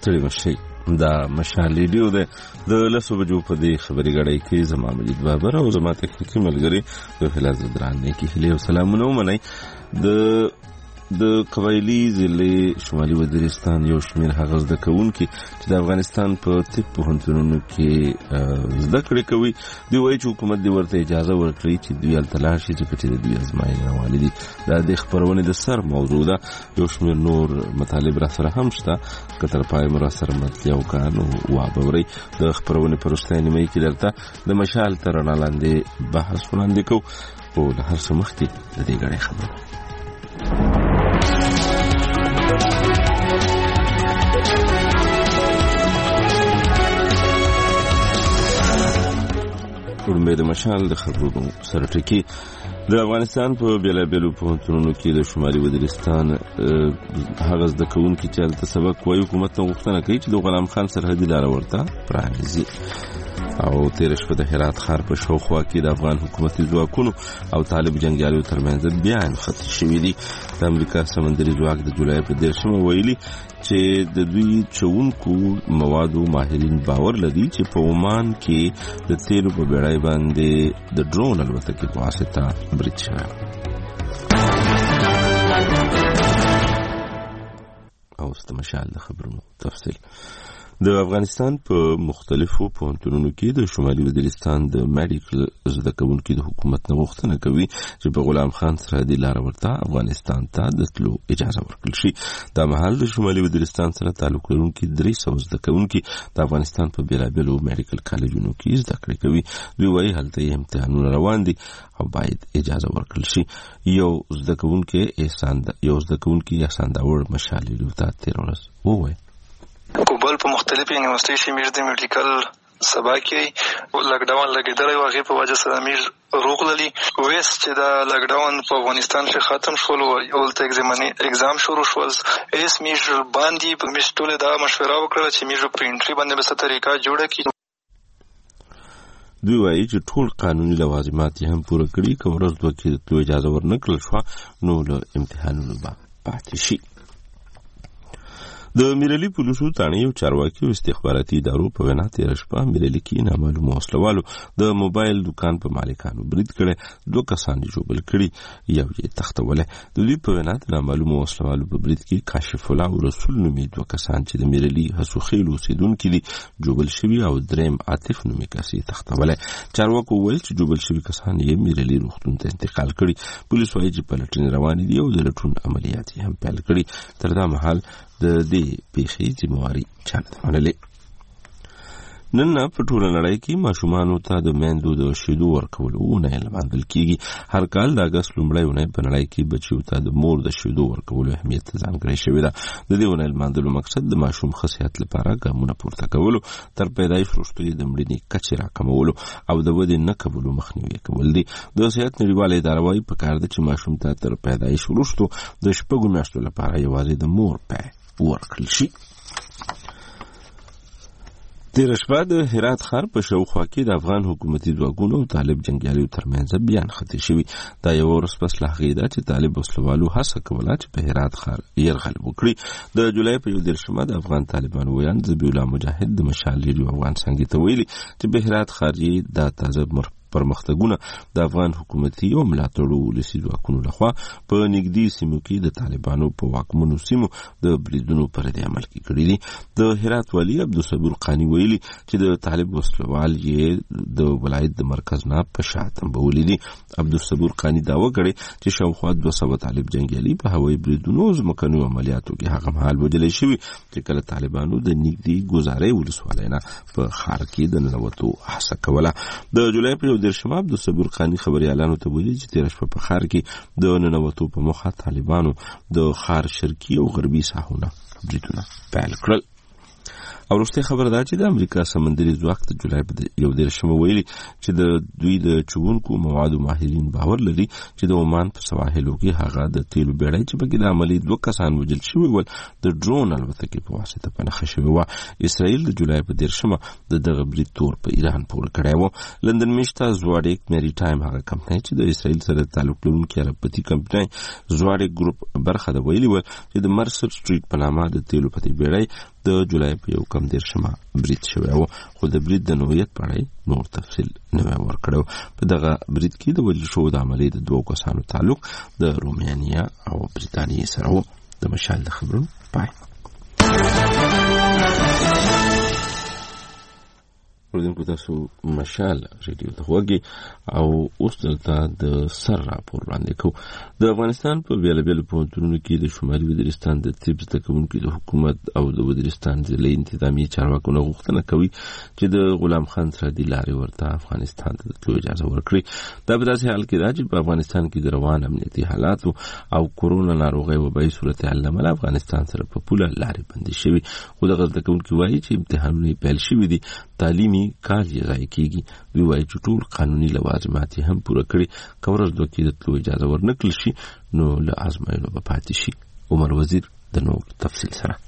ستړي مشي دا مشال ریډیو ده د لسو بجو په دې خبري غړې کې زما مجید بابر او زما تخنیکی ملګری د فلاز دران نه کې هلي او سلامونه ومني د قبایلی ضلع شمالي وزیرستان یو شمیر هغه زده کوونکي چې د افغانستان په طب پوهنتونونو کې زده کړې کوي دوی وایي چې حکومت دې ورته اجازه ورکړي چې دوی هلته لاړ شي ځکه چې د دوی ازمایښتونه روانې دي دا د خپرونې د سر موضوع ده یو شمیر نور مطالب را سره هم شته که تر پای مو را سره مطلع وکړه نو واورئ د خپرونې په وروستۍ نیمایي کې درته د مشال تر رڼا لاندې بحث وړاندې کوو خو له هر څه مخکې د دې ګڼې خبرو ورمې د مشال د خبرونو سره ټکی د افغانستان په بیلابیلو پوهنتونونو کې د شمالي وزیرستان هغه زده کوونکي چې هلته سبق وایي حکومت نه غوښتنه کوي چې د غلام خان سرحدي لاره ورته پرانیزي او تېره شپه د هرات ښار په شاوخوا کې د افغان حکومتي ځواکونو او طالب جنګیالیو ترمنځ بیا نښتې شوي دي د امریکا سمندري ځواک د جولای په 13 ویلي چې د دوی چونکو موادو ماهرین باور لري چې په عمان کې د تیلو په بیړۍ باندې د ډرون الوتکې په واسطه برید شوی او استمشال د خبرونو تفصیل د افغانستان په مختلفو پوهنتونونو کې د شمالي وزیرستان د میډیکل زده کوونکي د حکومت نه غوښتنه کوي چې په غلام خان سرحدي لاره ورته افغانستان ته د تلو اجازه ورکړل شي دا مهال د شمالي وزیرستان سره تعلق لرونکي 300 زده کوونکي د افغانستان په بیلابیلو میډیکل کالجونو کې زده کړې کوي دوی وایي هلته یې امتحانونه روان دي او باید اجازه ورکړل شي یو زده کوونکي احسان داور مشال ریډیو ته تېره ورځ ووایي کوبل په مختلفو یونیورسيټي کې میر د میډیکل سبا کې لاکډاون لګېدلی و هغې په وجه سره میر روغللي ویست چې دا لاکډاون په افغانستان کې ختم شول او هلته اگزام شروع شول ایس میر باندې میر ټولې دا مشوره وکړله چې میر په انټري باندې به څه طریقه جوړه کړي دوی وایي چې ټول قانوني لوازمات یې هم پوره کړي که ورځ دوه کې د تلو اجازه ورنه کړل شوه نو له امتحانونو به پاتې شي د میرلي پولیسو تاڼې یو چارواکي او استخباراتي ادارو په وینا تېره شپه میرلي کې نامعلومو وسلوالو د موبایل دوکان په مالکانو برید کړی 2 کسان یې ژوبل کړي یو یې تښتولی د دوی په وینا د نامعلومو وسلوالو په برید کې کاشف الله او رسول نومې 2 کسان چې د میرلي هسوخیل اوسېدونکي دي ژوبل شوي او دریم عاطف نومې کس یې تښتولی چارواکو وویل چې ژوبل شوي کسان یې میرلي روغتون ته انتقال کړي پولیس وایي چې پلټنې روانې دي او د لټون عملیات یې هم پیل کړي تر دا مهال د دې پیښې ذمہواري چا نه منلې نن په ټوله نړۍ کې ماشومانو ته د میندو د شیدو ورکولو اونۍ لمانځل کیږي هر کال د اګست لومړۍ اونۍ په نړۍ کې بچیو ته د مور د شیدو ورکولو اهمیت ځانګړی شوی ده د دې اونۍ لمانځلو مقصد د ماشوم ښه صحت لپاره ګامونه پورته کولو تر پیدایښت وروسته یې د مړینې کچې راکمولو او د ودې نه کولو مخنیوی کول دي د صحت نړیواله اداره وایي پکار ده چې ماشوم ته تر پیدایښت وروسته د 6 میاشتو لپاره یوازې د مور پی ورکړل شي تېره شپه د هرات ښار په شاوخوا کې د افغان حکومتي ځواکونو او طالب جنګیالیو ترمنځ بیا نښتې شوي دا یوه ورځ پس له هغې ده چې طالب وسلوالو هڅه کوله چې په هرات ښار یرغل وکړي د جولای په 11 د افغان طالبانو ویاند ذبیح الله مجاهد د مشال ریډیو افغان څانګې ته ویلي چې په هرات ښار یې دا تازه پرمختګونه د افغان حکومتي او ملاتړو ولسي ځواکونو لخوا په نږدې سیمو کې د طالبانو په واکمنو سیمو د بریدونو پر دې عمل کې کړي دي د هرات والي عبدالصبور قانی ویلي چې د طالب وسلوال یې د ولایت د مرکز نه په شا تنبولي دي عبدالصبور قانی دعوه کړې چې شاوخوا 200 طالب جنګیالي په هوایي بریدونو او ځمکنیو عملیاتو کې هغه مهال وژلي شوي چې کله طالبانو د نږدې ګوزارۍ ولسوالۍ نه په ښار کې د ننوتو هڅه کوله د جولای په 11 عبدالصبور قانی خبريالانو ته ویلي چې تېره شپه په ښار کې د ننوتو په موخه طالبانو د ښار شرقي او غربي ساحونه بریدونه پیل کړل او وروستۍ خبره دا چې د امریکا سمندري ځواک د جولای په 11 ویلي چې د دوی د چونکو موادو ماهرین باور لري چې د عمان په سواحلو کې هغه د تیلو بیړۍ چې پکې د عملي 2 کسان وژل شوي ول د ډرون الوتکې په واسطه په نښه شوې وه اسرائیل د جولای په 13 د دغه برید تور په ایران پورې کړی و لندن میشته زواډیک میری ټایم هغه کمپنۍ چې د اسرائیل سره تعلق لرونکې عربتي کمپنۍ زواډیک ګروپ برخه د ویلي و چې د مرسر سټریټ په نامه د تیلو په دې بیړۍ د جولای په 1 برید شوی و، خو د برید د نوعیت په اړه نور تفصیل نه ورکړو. په دغه برید کې د وژل شوو د عملې د 2 کسانو تعلق د رومانیا او بریتانیې سره و. د مشال د خبرونو پای. ورودونکو تاسو مشال ریډیو ته وګورئ او اوس دلته د سر راپور وړاندې کوو. د افغانستان په بیلابیلو پوهنتونونو کې د شمالي وزیرستان د طب زده کوونکو د حکومت او د وزیرستان ضلعي انتظامی چارواکو نه غوښتنه کوي چې د غلام خان سرحدي لارې ورته افغانستان ته د تلو اجازه ورکړي. دا په داسې حال کې ده چې په افغانستان کې د روان امنیتي حالاتو او کورونا ناروغۍ وبایي صورتحال له امله افغانستان سره په پوله لارې بندې شوي. خو دغه زده کوونکي وایي چې امتحانونه یې پیل شوي دي، تعلیمي کال یې ضایع کېږي. دوی وایي چې ټول قانوني لوازمات یې هم پوره کړي، که ورځ دوه کې د تلو اجازه ورنکړل شي نو له ازمایلو به پاتې شي. عمر وزیر د نور تفصیل سره.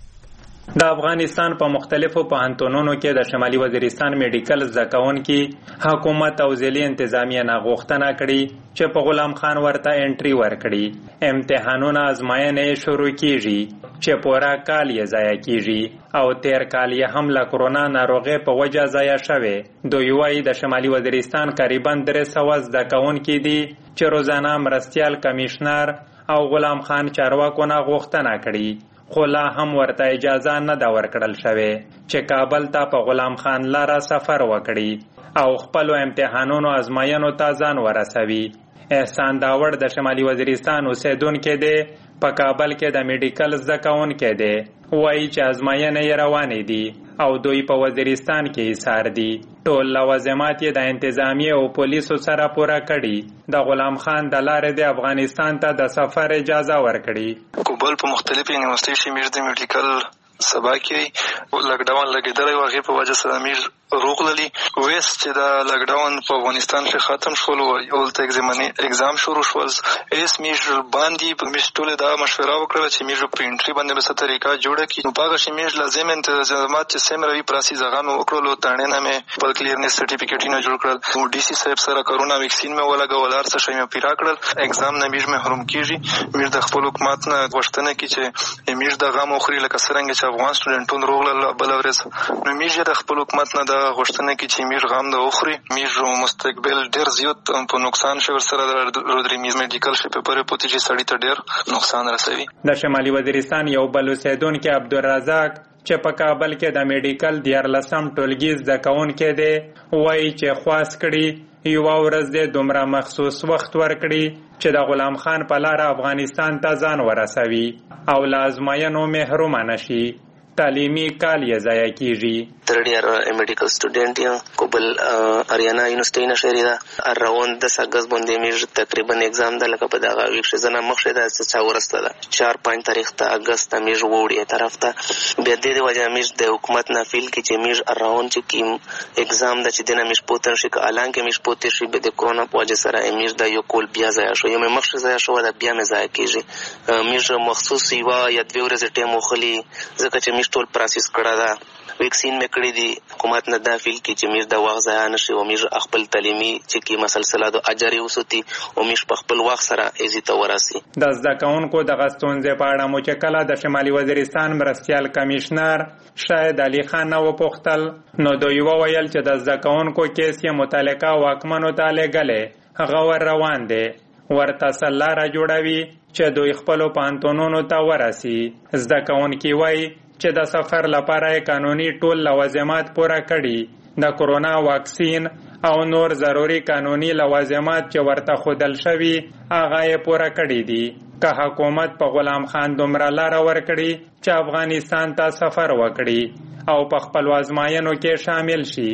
د افغانستان په مختلفو پوهنتونونو کې د شمالي وزیرستان میډیکل زده کوونکي حکومت او ضلعي انتظامیه نه غوښتنه کړې چې په غلام خان ورته انټري ورکړي. امتحانونه ازمایښتونه شروع کیږي چې پورا کال یې ضایع کیږي او تیر کال یې هم له کورونا ناروغۍ په وجه ضایع شوی. دوی وایي د شمالي وزیرستان قریبا 300 زده کوونکي دي چې روزانه مرستیال کمیشنر او غلام خان چارواکو نه غوښتنه کړي، خو لا هم ورته اجازه نه ده ورکړل شوې چې کابل ته په غلام خان لاره سفر وکړي او خپلو امتحانونو ازمایښتونو ته ځان ورسوي. احسان داوړ د شمالي وزیرستان اوسیدونکی دی، په کابل کې د میډیکل زده کوونکی دی. وایي چې ازمایښتونه یې روانې دي او دوی په وزیرستان کې ایثار دي. ټول لوازمات یې د انتظامیه او پولیسو سره پوره کړي. د غلام خان د لارې د افغانستان ته د سفر اجازه ورکړي. کوبل په مختلفو یونیورسيټي کې د میډیکل سبا کې لاکډاون لګیدلی و، هغې په وجه سره میر روغللی ویست چې د لاکډاون په افغانستان کې ختم شول او هلته اگزام شروع شول. ایس میر باندې میر ټولې دا مشوره وکړله چې میر په انټري باندې به څه طریقه جوړه کړي. نو په هغه شي میر لازم انتظامات چې څومره وي پراسي هغه مې وکړلو. تڼۍ نه مې خپل کلیرنس سرټیفیکټونه جوړ کړل. نو ډي سي صاحب سره کرونا ویکسین مې ولګول، هر څه شی مې پیرا کړل. اگزام نه میر محروم کېږي. میر د خپل حکومت نه غوښتنه کوي چې میر د غم وخوري لکه څرنګه چې افغان سټوډنټون روغله بله ورځ. نو میر د خپل حکومت نه د غوښتنه کوي چې میر غم د وخوري. میر مستقبل ډېر زیات په نقصان شي ورسره د رودریمیز میډیکل شي پیپر پوتې چې سړي ته ډېر نقصان رسوي. د شمالي وزیرستان یو بل اوسیدونکی عبدالرزاق چې په کابل کې د میډیکل 14 ټولګي زده کوونکی دی، وایي چې خواست کړي یوه ورځ د دومره مخصوص وخت ورکړي چې د غلام خان په لاره افغانستان ته ځان ورسوي او له ازمایښتونو محرومه نشي. تعلیمي کال یې ضایع کیږي. third year medical student یم، کوبل اریانا یونیورسيټي نه شری ده. اراوند 10 اگست باندې میر تقریبا اگزام ده، لکه په دغه ویک شزنه مخشه ده چې ورسته ده 4-5 تاریخ ته اگست میر وړي طرف ته. بیا د دې وجه میر د حکومت نه فیل کی چې میر اراوند چې کیم اگزام ده چې دنه میر پوتن شي اعلان کې میر پوتې شي به د کورونا په وجه سره میر د یو کول بیا ضایع شو. یم مخشه ضایع شو ده بیا مې ضایع کیږي. میر مخصوص یو یا 2 ورځې ټیم وخلی ځکه چې میر ټول پروسس کړه ده. ویکسین مې کړی دی، حکومت نه دا فیل کی چې میر د وخت ضایع نشي او میر خپل تعلیمي چې کی مسلسله د اجر وسوتی او میر په خپل وخت سره ایزیته وراسي. د زده کوونکو د غستونځې په اړه مو چې کله د شمالي وزیرستان مرستیال کمیشنر شاهد علي خان نه وپوښتل نو دوی وویل چې د زده کوونکو کیس یې متعلقه واکمنو ته لېږلی، هغه ور روان دی، ورته سلاره جوړوي چې دوی خپلو پوهنتونونو ته ورسي. زده کوونکي وایي چې د سفر لپاره قانوني ټول لوازمات پوره کړي. د کورونا واکسین او نور ضروري قانوني لوازمات چې ورته ښودل شوي هغه یې پوره کړي دي. که حکومت په غلام خان دومره لاره ورکړي چې افغانستان ته سفر وکړي او په خپلو ازمایښتونو کې شامل شي.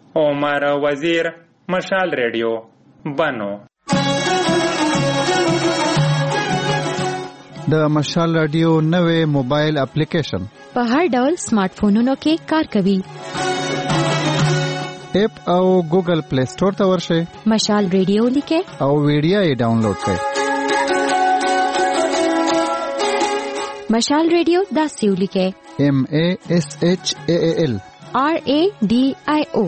عمر وزیر، مشال ریډیو، بنو. د مشال رادیو نوې موبایل اپلیکیشن په هر ډول سمارټ فونونو کې کار کوي. اپ او ګوګل پلی سٹور ته ورشئ، مشال ریډیو لیکئ او ویډیو یې ډاونلوډ کړئ. مشال ریډیو داسې ولیکئ MASHAAL RADIO.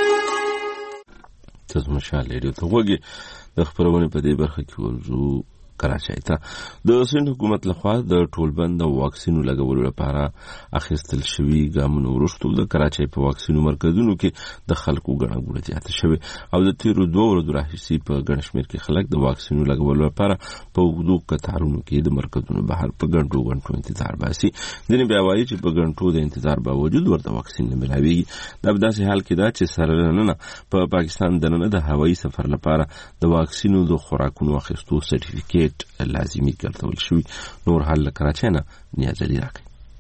تاسو مشال ریډیو ته وګورئ. د خبرونه په دې برخه کې ورزو کراچۍ ته. د سند حکومت لخوا د ټولبند او واکسینو لګولو لپاره اخیستل شوي ګامونو وروسته د کراچۍ په واکسینو مرکزونو کې د خلکو ګڼه ګوڼه زیاته شوې او د تیرو 2 ورځو راهیسې په ګڼ شمېر کې خلک د واکسینو لګولو لپاره په اوږدو کتارونو کې د مرکزونو بهر په ګڼو انتظار باسي. ځینې بیا وایي چې په ګڼو د انتظار باوجود ورته واکسین نه ملاویږي. دا په داسې حال کې ده چې سره نن په پاکستان دننه د هوایي سفر لپاره د واکسینو د خوراکونو اخیستو سرټیفیکیټ لازمي ګرځول شوی. نور حال کراچۍ نه نیاز علي راکړي.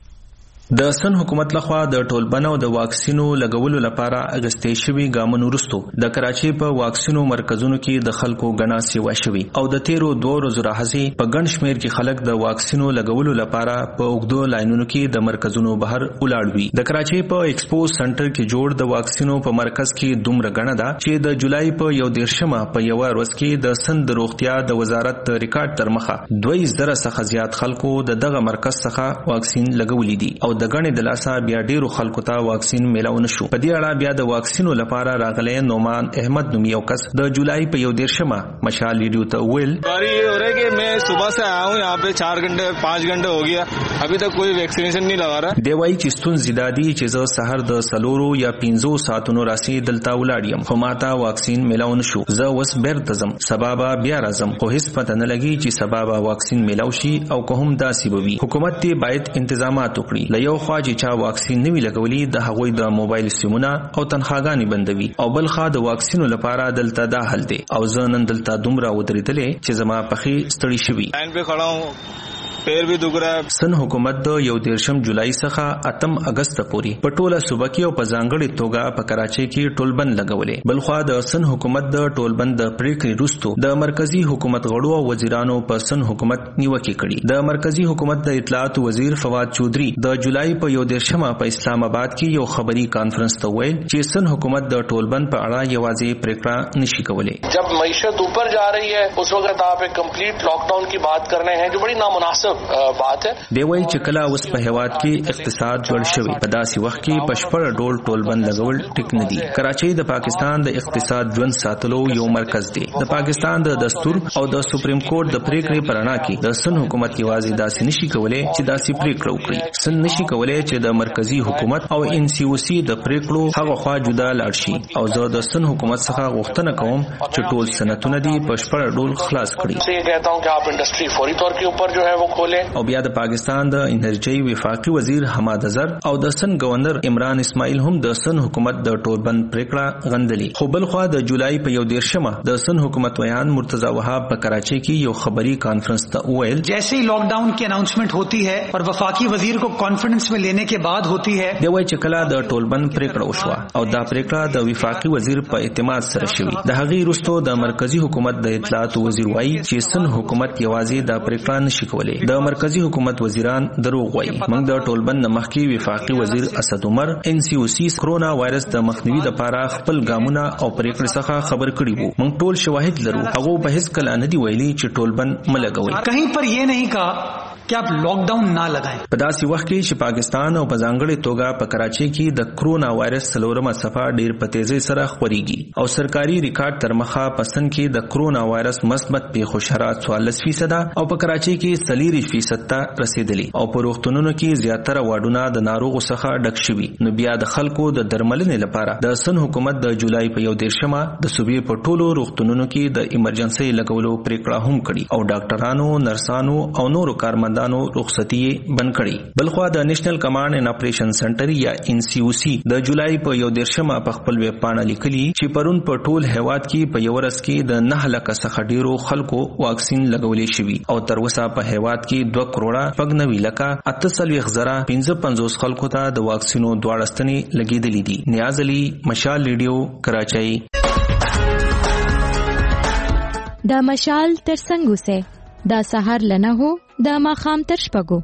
د سن حکومت لخوا د ټولبنو د واکسینو لګولو لپاره اغستې شوي ګامونو وروسته د کراچۍ په واکسینو مرکزونو کې د خلکو ګڼه سیوا شوي او د تیرو 2 ورځو راهیسې په ګڼ شمېر کې خلک د واکسینو لګولو لپاره په اوږدو لاینونو کې د مرکزونو بهر ولاړ وي. د کراچۍ په ایکسپو سنټر کې جوړ د واکسینو په مرکز کې دومره ګڼه ده چې د جولای په 1 په یو ورځ کې د سند د روغتیا د وزارت د ریکارډ تر مخه 2000 څخه زیات خلکو دغه مرکز څخه واکسین لګولې دي او د غنې د لاسه بیا ډیرو خلکو ته واکسین میلاو نشو. په دې اړه بیا د واکسینو لپاره راغلی نومان احمد نومي یو کس د جولای په 1 مشال ریډیو ته ویل باری یہ ہو رہا ہے کہ میں صبح سے آیا ہوں یہاں پہ 4 گھنٹے 5 گھنٹے ہو گیا ابھی تک کوئی ویکسینیشن نہیں لگا رہا. دی وایي چې ستونزې دا دي چې زه سحر د 4 یا 15 ساعتونو راسي دلته ولاړ یم خو ماته واکسین میلاو نشو. زه اوس بیرته ځم سبا به بیا راځم خو هیڅ پته نه لګي چې سبا به واکسین میلاو شي او که هم داسې به وي. حکومت ته باید انتظامات وکړي. له یو خوا چې چا واکسین نوي لګولي د هغوی د موبایل سیمونه او تنخواګانې بندوي او بل خوا د واکسینو لپاره دلته دا حل دی او زه نن دلته دومره ودرېدلې چې زما پخې ستړي شوي. Line पे खड़ा हूं پیر بھی دغ رہا ہے. سن حکومت د 1 جولای څخه 8 اگست پورې په ټوله صوبه کې او په ځانګړي توګه په کراچۍ کې ټولبند لګولې. بلخوا د سن حکومت د ټولبند د پریکړې وروسته د مرکزی حکومت غړو او وزیرانو په سن حکومت نیوکه کړې. د مرکزی حکومت د اطلاعات وزیر فواد چودھری د جولای په 1 په اسلام آباد کې یو خبري کانفرنس ته ویل چې سن حکومت د ټولبند په اړه یوازې پریکړه نشي کولای. جب معیشت اوپر جا رہی ہے اس وقت آپ ایک کمپلیٹ لاک ڈاؤن کی بات کر رہے ہیں جو بڑی نامناسب بات ہے. دی وایي چې کله اوس په هیواد کې اقتصاد جوړ شوی په داسې وخت کې پشپړ ډول ټولبند لګول ټیک نه دي. کراچۍ د پاکستان د اقتصاد ژوند ساتلو یو مرکز دی. د پاکستان د دستور او د سپریم کورټ د پریکړې پر اړه کې د سن حکومت یوازې داسې نشي کولای چې داسې پریکړه وکړي. سن نشي کولای چې د مرکزی حکومت او ان سی او سی د پریکړو هغه خوا جدا لاړ شي او زه د سن حکومت څخه غوښتنه کوم چې ټول سنتونه دي پشپړ ډول خلاص کړي. یہ کہتا ہوں کہ آپ انڈسٹری فوری طور کے اوپر جو ہے وہ کھولیں. او بیا د پاکستان د انرژي وفاقي وزیر حماد اظهر او د سن گورنر عمران اسماعیل هم د سن حکومت د ټولبند پریکړه غندلي. خو بل خو د جولای په 1 د سن حکومت ویان مرتضی وهاب په کراچۍ کې یو خبري کانفرنس ته ویل جیسے ہی لاک ڈاؤن کی اناؤنسمنٹ ہوتی ہے اور وفاقی وزیر کو کانفیڈنس میں لینے کے بعد ہوتی ہے. دی وایي چې کله د ټولبند پریکړه وشوه او دا پریکړه د وفاقي وزیر په اعتماد سره شوی د هغې وروسته د مرکزی حکومت د اطلاعات وزیر وایي چې سن حکومت یوازې دا پریکړه نشي کولای. د مرکزی حکومت وزیران دروغ وایي. موږ د ټولبند مخکې وفاقي وزیر اسد عمر ان سی او سی کرونا وایرس د مخنیوي لپاره خپل ګامونه او پریکړې څخه خبر کړي وو. موږ ټول شواهد لرو. هغه په هیڅ کله نه دی ویلي چې ټولبند ملګوي. کہیں پر یہ نہیں کہا کہ آپ لاک ډاؤن نه لگائیں. په داسې وخت کې چې پاکستان او په ځانګړي توګه په کراچۍ کې د کرونا وایرس 4مه څپه ډیر په تیزۍ سره خوريږي او سرکاري ریکارډ تر مخه پسند کې د کرونا وایرس مثبت پیښو شرایط 44% او په کراچۍ کې 40% ته رسیدلی او په روغتونونو کې زیاتره واډونه د ناروغو څخه ډک شوي. نو بیا د خلکو د درملنې لپاره د سن حکومت د جولای په 1 د صوبې په ټولو روغتونونو کې د ایمرجنسي لګولو پریکړه هم کړې او ډاکټرانو نرسانو او نورو کارمندانو رخصتي بند کړي. بلخوا د نېشنل کمانډ ان اپریشن سنټر یا ان سی او سی د جولای په 1 په خپل ویب پاڼه لیکلي چې پرون په ټول هیواد کې په یو ورځ کې د 9 لک څخه ډیرو خلکو واکسین لګولې شوی او تر اوسه په هیواد کې 2 کروڑه 90 لک 48,55 خلکو ته د واکسینو دواړه ستنې لګېدلې دي. نیاز علي مشال ریډیو کراچۍ. دا مشال تر څنګه سه دا سحر لنه هو دا ماخام تر شپګو.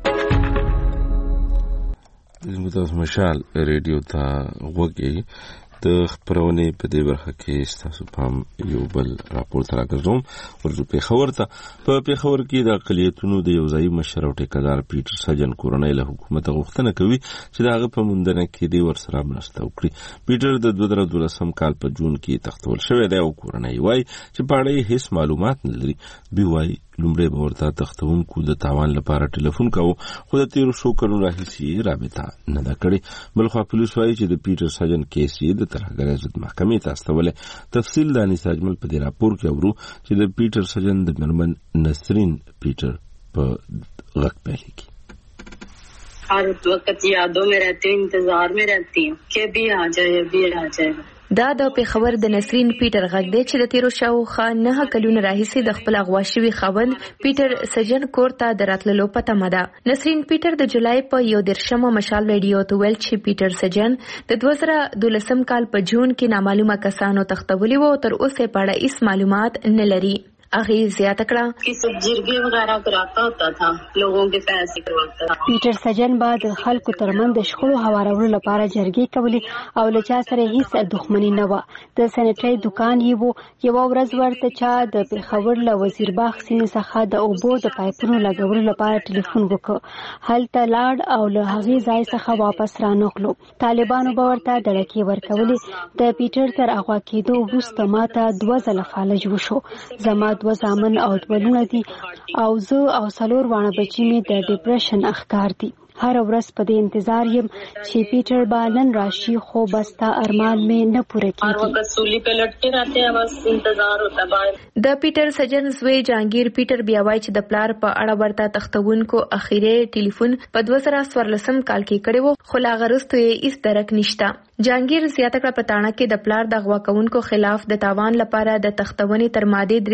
زموږ مشال ریډیو ته غوږی د خبرونه په دې برخه کې تاسو پام یو بل راپور تر راګرځوم. ورته پیښور ته په پیښور کې د اقلیتونو د یو ځای مشر او ټیکدار پیټر سجن کورنۍ له حکومت غوښتنه کوي چې دا غو په موندنه کې دی ورسره مرسته وکړي. پیټر د 2012 کال په جون کې تختول شوی دی او کورنۍ وایي چې په اړه هیڅ معلومات نه لري. بي وایي لومړی به ورته تختونکو د تاوان لپاره ټلیفون کاوه، خو د تیرو څو کلونو راهیسې رابطه نه ده کړې. بلخوا پولیس وایي چې د پیټر سجن کیس یې د ترهګرۍ ضد محکمې ته استولی. تفصیل د انیس اجمل په دې راپور کې اورو چې د پیټر سجن د مېرمن نسرین پیټر په غږ پیلې کې. हर वक्त यादों में रहती हूँ, इंतजार में रहती हूँ कि अभी आ जाए, अभी आ जाए. دا د پیښور د نسرین پیټر غږ دی چې د تیرو شاوخوا 9 کلونو راهیسې د خپل اغوا شوي خاوند پیټر سجن کور ته د راتللو په تمه ده. نسرین پیټر د جولای په 11 مشال ریډیو ته ویل چې پیټر سجن د 2012 کال په جون کې نامعلومه کسانو تختولی و او تر اوسه په اړه هیڅ معلومات نه لري. اغه زیاته کړه कि सब जिरगे वगैरह कराता होता था, लोगों के पैसे करवाता था. پیټر سجن بعد خلکو ترمن د شخړو هوارولو لپاره جرګې کولې او له چا سره هیڅ دښمنی نه و. د سنټری دکان یې وو. یو ورځ ورته چا د پیښور له وزیرباغ سیمې څخه د اوبو د پایپونو لګولو لپاره ټلیفون وکړ. هلته لاړ او له هغې ځای څخه واپس رانغلو. طالبانو به ورته دړکې ورکولې. د پیټر تر اغوا کېدو وروسته ماته 2 ځله فالج وشو. زما 2 زامن او 2 لونه دي او زه او 4 وانه بچی مې د ډیپریشن اخکار دي. هر ورځ په دې انتظار یم چې پیټر به نن راشي، خو بس تا ارمان مې نه پوره کیږي. د پیټر سجن زوی جهانگیر پیټر بیا وایي چې د پلار په اړه ورته تختونکو اخیری ټلیفون په 2014 کال کې کړی و، خو لا غرستو یې هیڅ درک نشته. جهانگیر زیاته کړه په تاڼه کې د پلار د غوا کوونکو خلاف د تاوان لپاره د تختونې تر ماده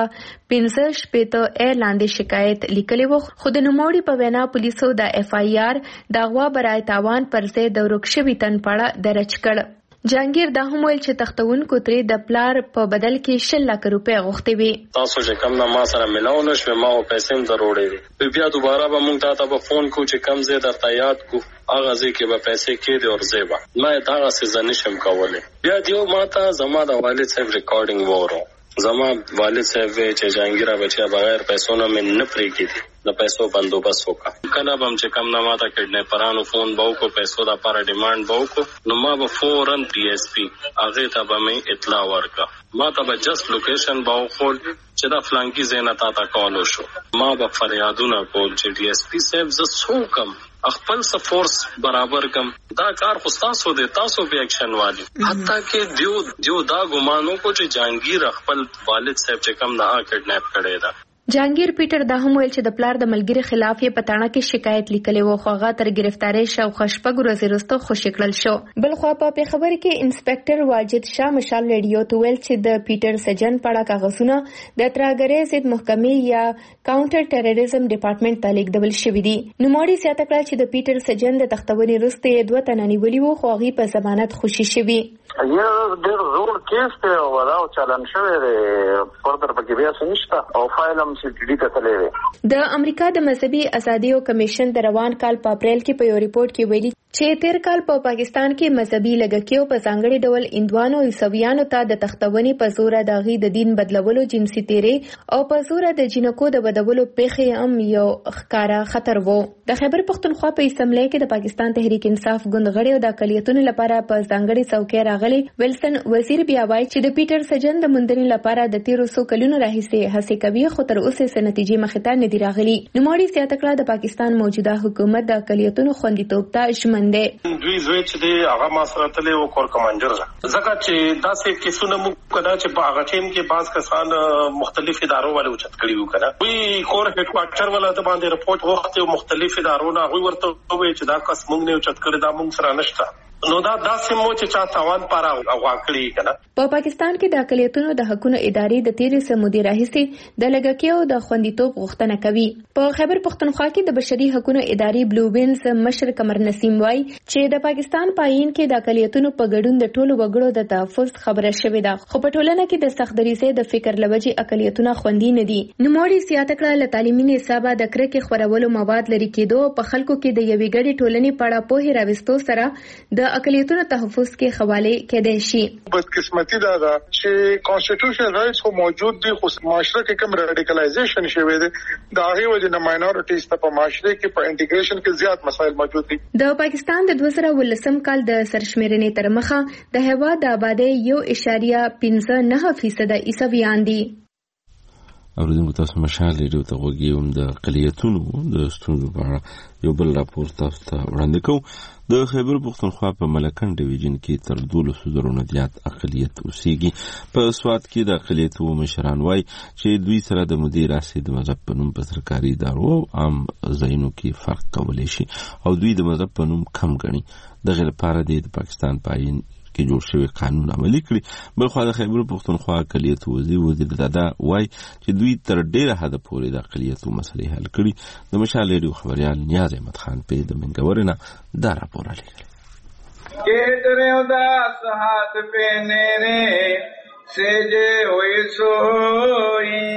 315 ا لاندې شکایت لیکلی و، خو د نوموړي په وینا پولیسو د اف آی آر د غوا برای تاوان پر ضد د ورکشوي تن پړه درج کړ. جهانگیر دا هم ویل چې تختونکو ترې د پلار په بدل کې 10 لک روپۍ غوښتي وي. تاسو چې کم نه ما سره ملاو نشو، ما او پیسې هم ضروري دي. بیا دوباره به مونږ ته په فون کو چې کم زه درته یاد کو هغه ځکه به پیسې کې دي او زیبا ما دا څه نشم کولای. بیا دیو ماته زما د والد صاحب ریکارډینګ وورو. زما والد صاحب چې جهانگیر بچیا بغیر پیسو نه من نه پریږدي، د پیسو بندوبست وکړه. کله به چې کم نه ماته کډنیپرانو فون به وکړو، پیسو د لپاره ډیمانډ به وکړو، نو ما به فورن پی ایس پی هغه ته به مې اطلاع ورکړه. ما ته به جست لوکیشن به وخول چې دا فلانکی زینا تا کال شو. ما به فریادونه کول چې ډي ایس پی صاحب ز څوکم خپل فورس برابر کم، دا کار خو تاسو دې تاسو به اکشن والی. حتی کې دیو دا ګمانو کو چې جهانگیر خپل والد صاحب چې کم نه کډنیپ کړي دا. جهانگیر پیټر دا هم ویل چې د پلار د ملګری خلاف یې په تاڼه کې شکایت لیکلی و، خو هغه تر گرفتاری شاوخوا 6 ورځې وروسته خوشي کړل شو. بلخوا په پیښور کې انسپکټر واجد شاه مشال ریډیو ته ویل چې د پیټر سجن په اړه کاغذونه د ترهګرۍ ضد محکمې یا کاونټر ټیرریزم ډپارټمنټ ته لیږدول شوي دي. نوموړي زیاته کړه چې د پیټر سجن د تختونې وروسته یې 2 تنه نیولي وو، خو هغوی په ضمانت خوشي شوي. یو ډېر زوړ کیس دی او دا چالان شوی دی، فردر پکې بیا څه نشته او فایل هم سی ډي ته تللی دی. د امریکا د مذهبي ازادیو کمیشن د روان کال په اپریل کې په یو ریپورت کې ویلي چې تیر کال په پاکستان کې مذهبي لږکیو په ځانګړي ډول هندوانو عیسویانو ته د تختونې په زور د هغوی د دین بدلولو، جنسي تیرې او په زور د جنکو د بدولو پیښې هم یو ښکاره خطر وو. د خیبر پښتونخوا په اسمبلی کې د پاکستان تحریک انصاف ګوند غړي او د اقلیتونو لپاره په ځانګړي څوکۍ راغلي ویلسن وزیر بیا وایي چې د پیټر سجن د موندنې لپاره د تیرو څو کلونو راهیسې هڅې کوي، خو تر اوسه څه نتیجې مخې ته نه دي راغلي. نوموړي زیاته کړه د پاکستان موجوده حکومت د اقلیتونو خوندیتوب ته ژمن دی. دوی زوی چې دی هغه ما سره تللی و کور کمانډر ځکه چې داسې کیسونه موږ کنه چې په هغه ټیم کې بعض کسان مختلف ادارو والے اوچت کړي وو کنه. دوی کور هډ کوارټر ولا د باندې رپورټ وخت مختلف ادارو نه هغوی ورته وایي چې دا کس موږ نه اوچت کړي، دا موږ سره نشته. نو دا داسې مو چې چا تاوان پاره غواکړي کنه. په پاکستان کې د اقلیتونو د حقوقو ادارې د تیرې سمودي راهیسې د لږکیو د خوندیتوب غوښتنه کوي. په خیبر پښتونخوا کې د بشري حقوقو ادارې بلو وینز مشر قمر نسیم وایي چې د پاکستان پاین کې د اقلیتونو په ګډون د ټولو وګړو د تحفظ خبره شوې ده، خو په ټولنه کې د سخت دریځۍ د فکر لوجې اقلیتونه خوندي نه دي. نوموړي زیاته کړه له تعلیمي نصابه د کرکې خورولو مواد لري کېدو په خلکو کې د یوې ګډې ټولنې په اړه پوهې راوستو سره د اقلیتونو تحفظ کې حواله کېدای شي. بدقسمتي دا ده چې کانسټیټیوشنل رائټس خو موجود دي، خو معاشره کې کوم ریډیکلایزیشن شوی دی، دا هغه وجه نه ماینورټیز ته په معاشره کې په انټیګریشن کې زیات مسایل موجود دي. د پاکستان د 2019 کال د سرشمیرنې تر مخه د هیواد د آبادی 1.59% عیسویان دي. اوریدونکو تاسو مشال ریډیو ته غوږی هم د اقلیتونو د ستونزو په اړه یو بل راپور تاسو ته وړاندې کوو. د خیبر پختونخوا په ملکن ډیویژن کې تر 1200 نه زیات اقلیت اوسېږي. په سوات کې د اقلیتو مشران وایي چې دوی سره د مدیر راسي د مذهب په نوم په سرکاري ادارو عام ځایونو کې فرق کولی شي او دوی د مذهب په نوم کم ګڼي. دغه لپاره د پاکستان پاین کې جوړ شوی قانون عملي کړي. بلخوا د خیبر پختونخوا اقلیت وزیر دادا وایي چې دوی تر ډیره حد پورې د اقلیتو مسلې حل کړي. د مشال ریډیو خبريال نیاز احمد خان په د منګورنه دا راپور لري. کېدره وداس هات په نره سجه وې سوئی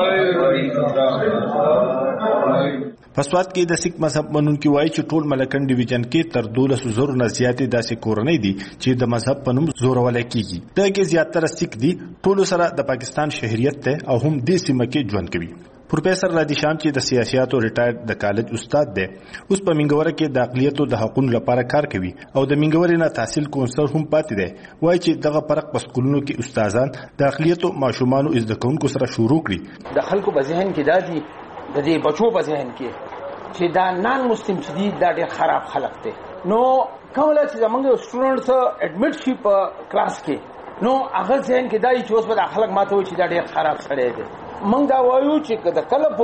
په سوات کې د سیک مذهب منونکي وایي چې ټول ملکن ډیویژن کې تر 1200 نه زیاتې داسې کورنۍ دي چې د مذهب په نوم زورول کیږي. دغه زیاتره سیک دي ټول سره د پاکستان شهریت ته او هم د سیمه کې ژوند کوي. پروفیسور رادی شام چې د سیاسياتو ریټایر د کالج استاد دی اوس په منګوره کې د اقلیتو د حقوقو لپاره کار کوي او د منګورې نه تحصیل کونسل هم پاتې دی. وایي چې دغه فرق په سکولونو کې استادان د اقلیتو ماشومان او زده کوونکو سره شروع کړي. د خلکو په ذهن کې دادي د دې بچو په ذهن کې چې دا نان مسلم چې دي دا ډېر خراب خلک دي. نو کومه چې زمونږ سټوډنټس اډمټ شي په کلاس کې نو هغه ذهن کې دای چې اوس به خلک ماته وي چې دا ډېر خراب سړی دی. موږ دا وایو چې د کله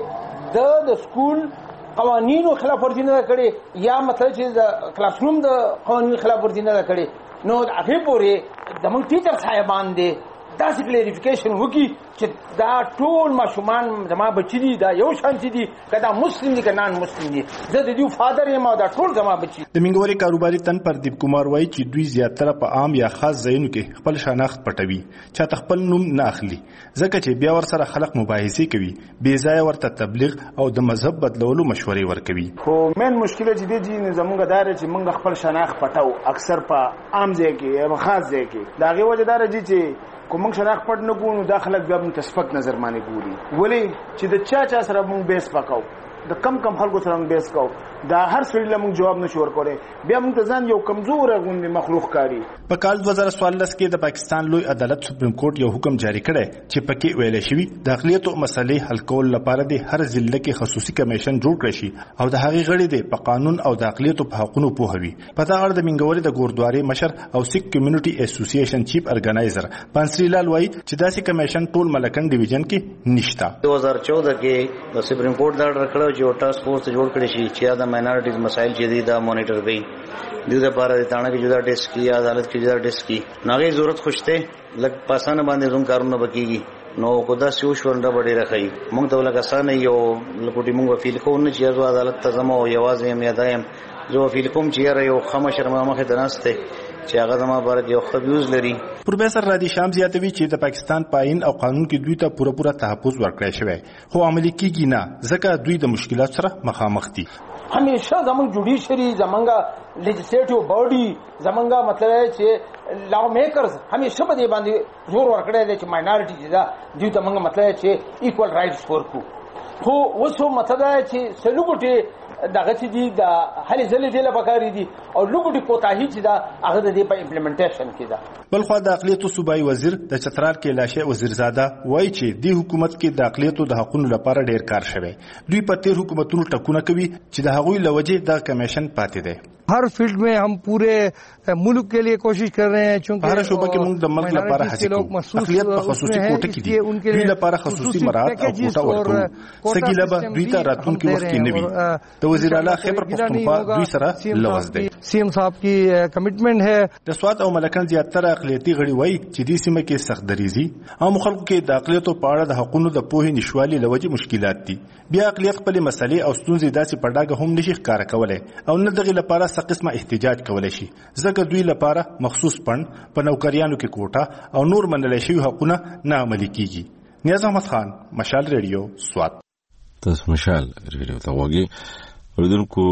پورې د سکول قوانینو خلاف ورزي نه کړي یا مطلب چې د کلاس روم د قوانینو خلاف ورزي نه کړي نو هغه پورې د موږ ټیچر صاحبان دي داسې کلیریفیکیشن وکړي چې دا ټول ماشومان زما بچي دي دا یو شان دي کدا مسلم دي که نان مسلم دي زه د دې فادر یم او دا ټول زما بچي. د منګوري کاروباري تن پردیپ کمار وایي چې دوی زیاتره په عام یا خاص ځایونو کې خپل شناخت پټوي چاته خپل نوم نه اخلي ځکه چې بیا ور سره خلک مباحثه کوي بې ځای ورته تبلیغ او د مذهب بدلولو مشورې ورکوي. خو مین مشکل چې دي زمونږ دار چې موږ خپل شناخت پټو اکثر په عام ځای کې یا خاص ځای کې دا غي وجه دار چې کوم شناخت پټ نه کوو د خلک بیا موږ تسپک نظر باندې ګوري ولی چې د چا سره موږ بیس پکاو د کم خلکو سره موږ بیس کوو دا هر څه لمون جواب نشو ورکوي بیا موږ ځان یو کمزور غوندي مخلوق کاری. په کال 2014 کې د پاکستان لوی عدالت سپریم کورټ یو حکم جاری کړی چې پکې ویل شوی د اقلیتو مسلې حل کول لپاره د هر ضلع کې خصوصي کمیشن جوړ کړی شي او د هغې غړي د په قانون او د اقلیتو په حقوقو پوهوي. په دا اړه د منګوري د ګوردواري مشر او سیک کمیونټي اسوسییشن چیف ارګنایزر پانسری لال وایي چې داسې کمیشن ټول ملکن ډیویژن کې نشته. 2014 کې د سپریم کورټ دا آرډر کړو چې ټاسک فورس جوړ کړی شي چې دا ماینورټیز مسایل چې دي دا مانیټر کړي د لپاره د تانه کې جدا ټیسټ کی عدالت کې جدا ټیسټ کی ناغي ضرورت خوشته لګ پاسانه باندې زوم کارونه وکيږي نو کودا سیو شونډه بډې راخی موږ ته لګ اسانه یو لکوټي موږ فیل کوو نه چې عدالت ته زمو یوازې هم یادایم زه فیل کوم چې یو خامه شرمه مخه درنسته چې هغه زما بارد یو خبيوز لري. پروفیسور رادی شام زیاتوي چې د پاکستان پاین او قانون کې دوی ته پوره تحفظ ورکړی شوی خو عملي کیږي نه ځکه دوی د مشکلات سره مخامخ دي. همیشه زمونږ جوډیشری زمونږ لیجسلیټیو باډي زمونږ مطلب چې لا میکرز همیشه په دې باندې زور ورکړی دی چې ماینورټي دا دوی ته موږ مطلب چې ایکوال رائټس ورکو خو اوس مطلب چې سلوګټي دغه چې دي د هلي ځلې دی لپاره دي او لوګټي کوتاهي چې دا هغه د دې په امپلیمنټیشن کې ده. بلخو د اقلیتو صوبایي وزیر د چترال کې لاشه وزیرزاده وایي چې د حکومت کې د اقلیتو د حقوقو لپاره ډیر کار شوی. دوی په تیر حکومتونو ټکونه کوي چې د هغوی لوجه د کمیشن پاتې دی. हर फील्ड में हम पूरे मुल्क के लिए कोशिश कर रहे हैं चूंकि हर शोबा के मुल्क दमल के लपारा हसीको अखिलियत पर खसूसी कोटे की दी दुई लपारा खसूसी मरात और कोटा वर्को सगी लबा दुई ता रातून की वक्त की नबी तो वजीर आला खैबर पख्तूनख्वा दुई सरा लवज दे. सीएम साहब की कमिटमेंट है. د سوات او ملکن زیاتره اقلیتي غړي وایي چې دې سیمه کې سخت دریزي او خلکو کې د اقلیتو په اړه د حقوقو د پوهې نشوالي لوجه مشکلات دي. بیا اقلیت خپل مسلې او ستونزې داسې پړډاګه هم نشي ښکار کولای او نه دغه لپاره څه قسمه احتجاج کولای شي ځکه دوی لپاره مخصوص پن په نوکریانو کې کوټه او نور منل شوی حقوقونه نه عملي کیږي. نیاز احمد خان مشال ریډیو سوات. تاسو مشال ریډیو ته وګورئ. اوریدونکو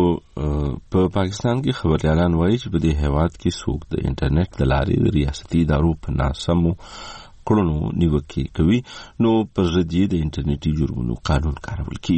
په پاکستان کې خبريالان وایي چې په دې هیواد کې څوک د انټرنیټ د لارې د ریاستي ادارو په ناسمو کړنو نیوکې کوي نو پر ضد د انټرنیټي جرمونو قانون کارول کیږي.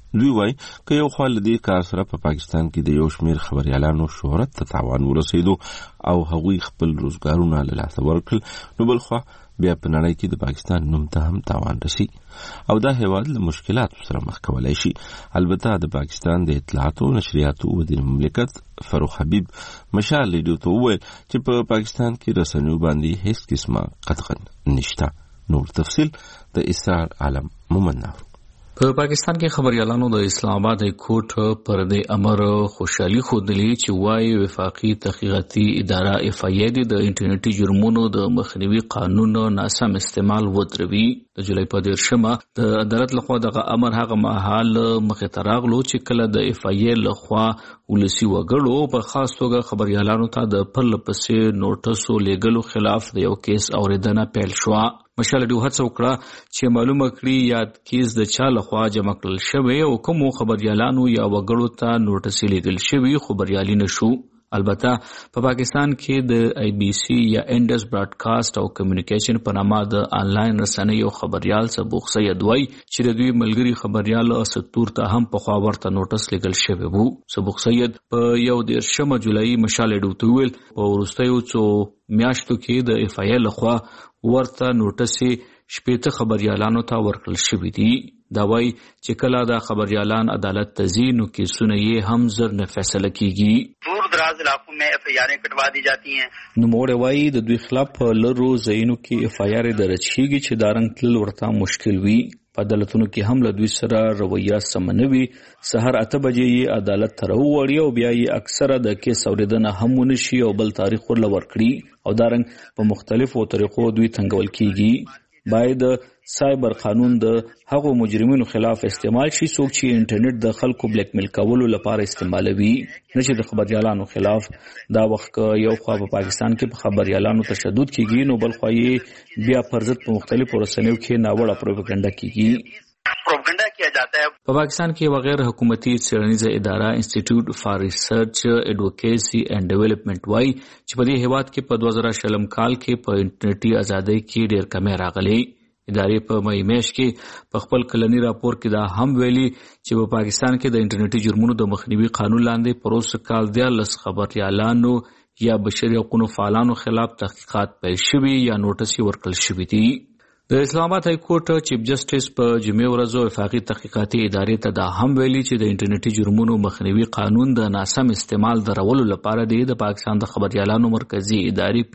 دوی وایي که یو خوا له دې کار سره په پاکستان کې د یو شمېر خبریالانو شهرت ته تاوان ورسېدو او هغوی خپل روزګارونه له لاسه ورکړل، نو بل خوا بیا په نړۍ کې د پاکستان نوم ته هم تاوان رسي او دا هیواد له مشکلاتو سره مخ کولی شي. البته د پاکستان د اطلاعاتو او نشریاتو وزیر مملکت فاروق حبیب مشال ریډیو ته وویل چې په پاکستان کې رسنیو باندې هیڅ قسمه قطعا نشته. نور تفصیل د اسرار عالم مومن. په پاکستان کې خبريالانو د اسلام آباد های کورټ پر دې امر خوشحالي ښودلې چې وايي وفاقي تحقیقاتي اداره FIA د انټرنیټي جرمونو د مخنیوي قانون ناسم استعمال ودروي. د جولای په 10 د عدالت لخوا دغه امر هغه مهال مخې ته راغلو چې کله د FIA لخوا ولسی وګړو په خاص توګه خبريالانو ته د پرله پسې نوټسو لیږلو خلاف د یو کیس اوریدنه پیل شوه. مشال ډیو هڅه وکړه چې معلومه کړي یاد کیس د چا لخوا جمع کړل شوی او کومو خبريالانو یا وګړو ته نوټس لیږل شوی خبريالي نشو. البته په پاکستان کې د IBC یا انډس براډکاسټ او کمیونیکیشن په نامه د آنلاین رسنۍ او خبريال سبوق سید وای چې د دوی ملګری خبريال ستور ته هم په خوا ورته نوټس لیږل شوی وو. سبوق سید په 10 جولای مشال ډیو ته ویل په ورستیو څو میاشتو کې د FIA لخوا ورته نوټسې شپېته خبريالانو ته ورکړل شوي دي. دا وایي چې کله دا خبريالان عدالت ته ځي نو کیسونه یې هم زر نه فیصله کیږي. دور دراز علاقوں میں FIR کٹوا دی جاتی ہیں. نوموړی وایي د دوی خلاف په لرو ځایونو کې FIR درج کیږي چې دا رنګ تلل ورته مشکل وي. په عدالتونو کې هم له دوی سره رویه سم نه وي. سهار 8 بجې یې عدالت ته راوړي او بیا یې اکثره د کیس اوریدنه هم ونشي او بل تاریخ ورله ورکړي او دا رنګ په مختلفو طریقو دوی تنګول کیږي. باید سایبر قانون د هغو مجرمینو خلاف استعمال شي څوک چې انټرنیټ د خلکو بلیک میل کولو لپاره استعمالوي، نه چې د خبريالانو خلاف. دا وخت یو خوا په پاکستان کې په خبريالانو تشدد کیږي نو بل خوا یې بیا پر ضد په مختلفو رسنیو کې ناوړه پروپاګاندا کیږي. پروپاګاندا کیا جاتا ہے. په پاکستان کې بغیر حکومتي څېړنیزه اداره انسټیټیوټ فار ریسرچ ایډوکیسی اینڈ ډیولپمنٹ وای چې په دې هیواد کې په 2000 کال کې په انټرنیټي ازادۍ کې ډېر کمی راغلی. ادارې په مې میاشت کې په خپل کلنی راپور کې دا هم ویلي چې په پاکستان کې د انټرنیټي جرمونو د مخنیوي قانون لاندې پروس کال 10 خبريالانو یا بشري حقوقو فعالانو خلاف تحقیقات پیل شوي یا نوټس ورکړل شوي دي. د اسلام آباد های کورټ چیف جسټس په جمعې ورځ وفاقي تحقیقاتي ادارې ته دا هم ویلي چې د انټرنیټي جرمونو مخنیوي قانون د ناسم استعمال درولو لپاره د پاکستان د خبريالانو مرکزی ادارې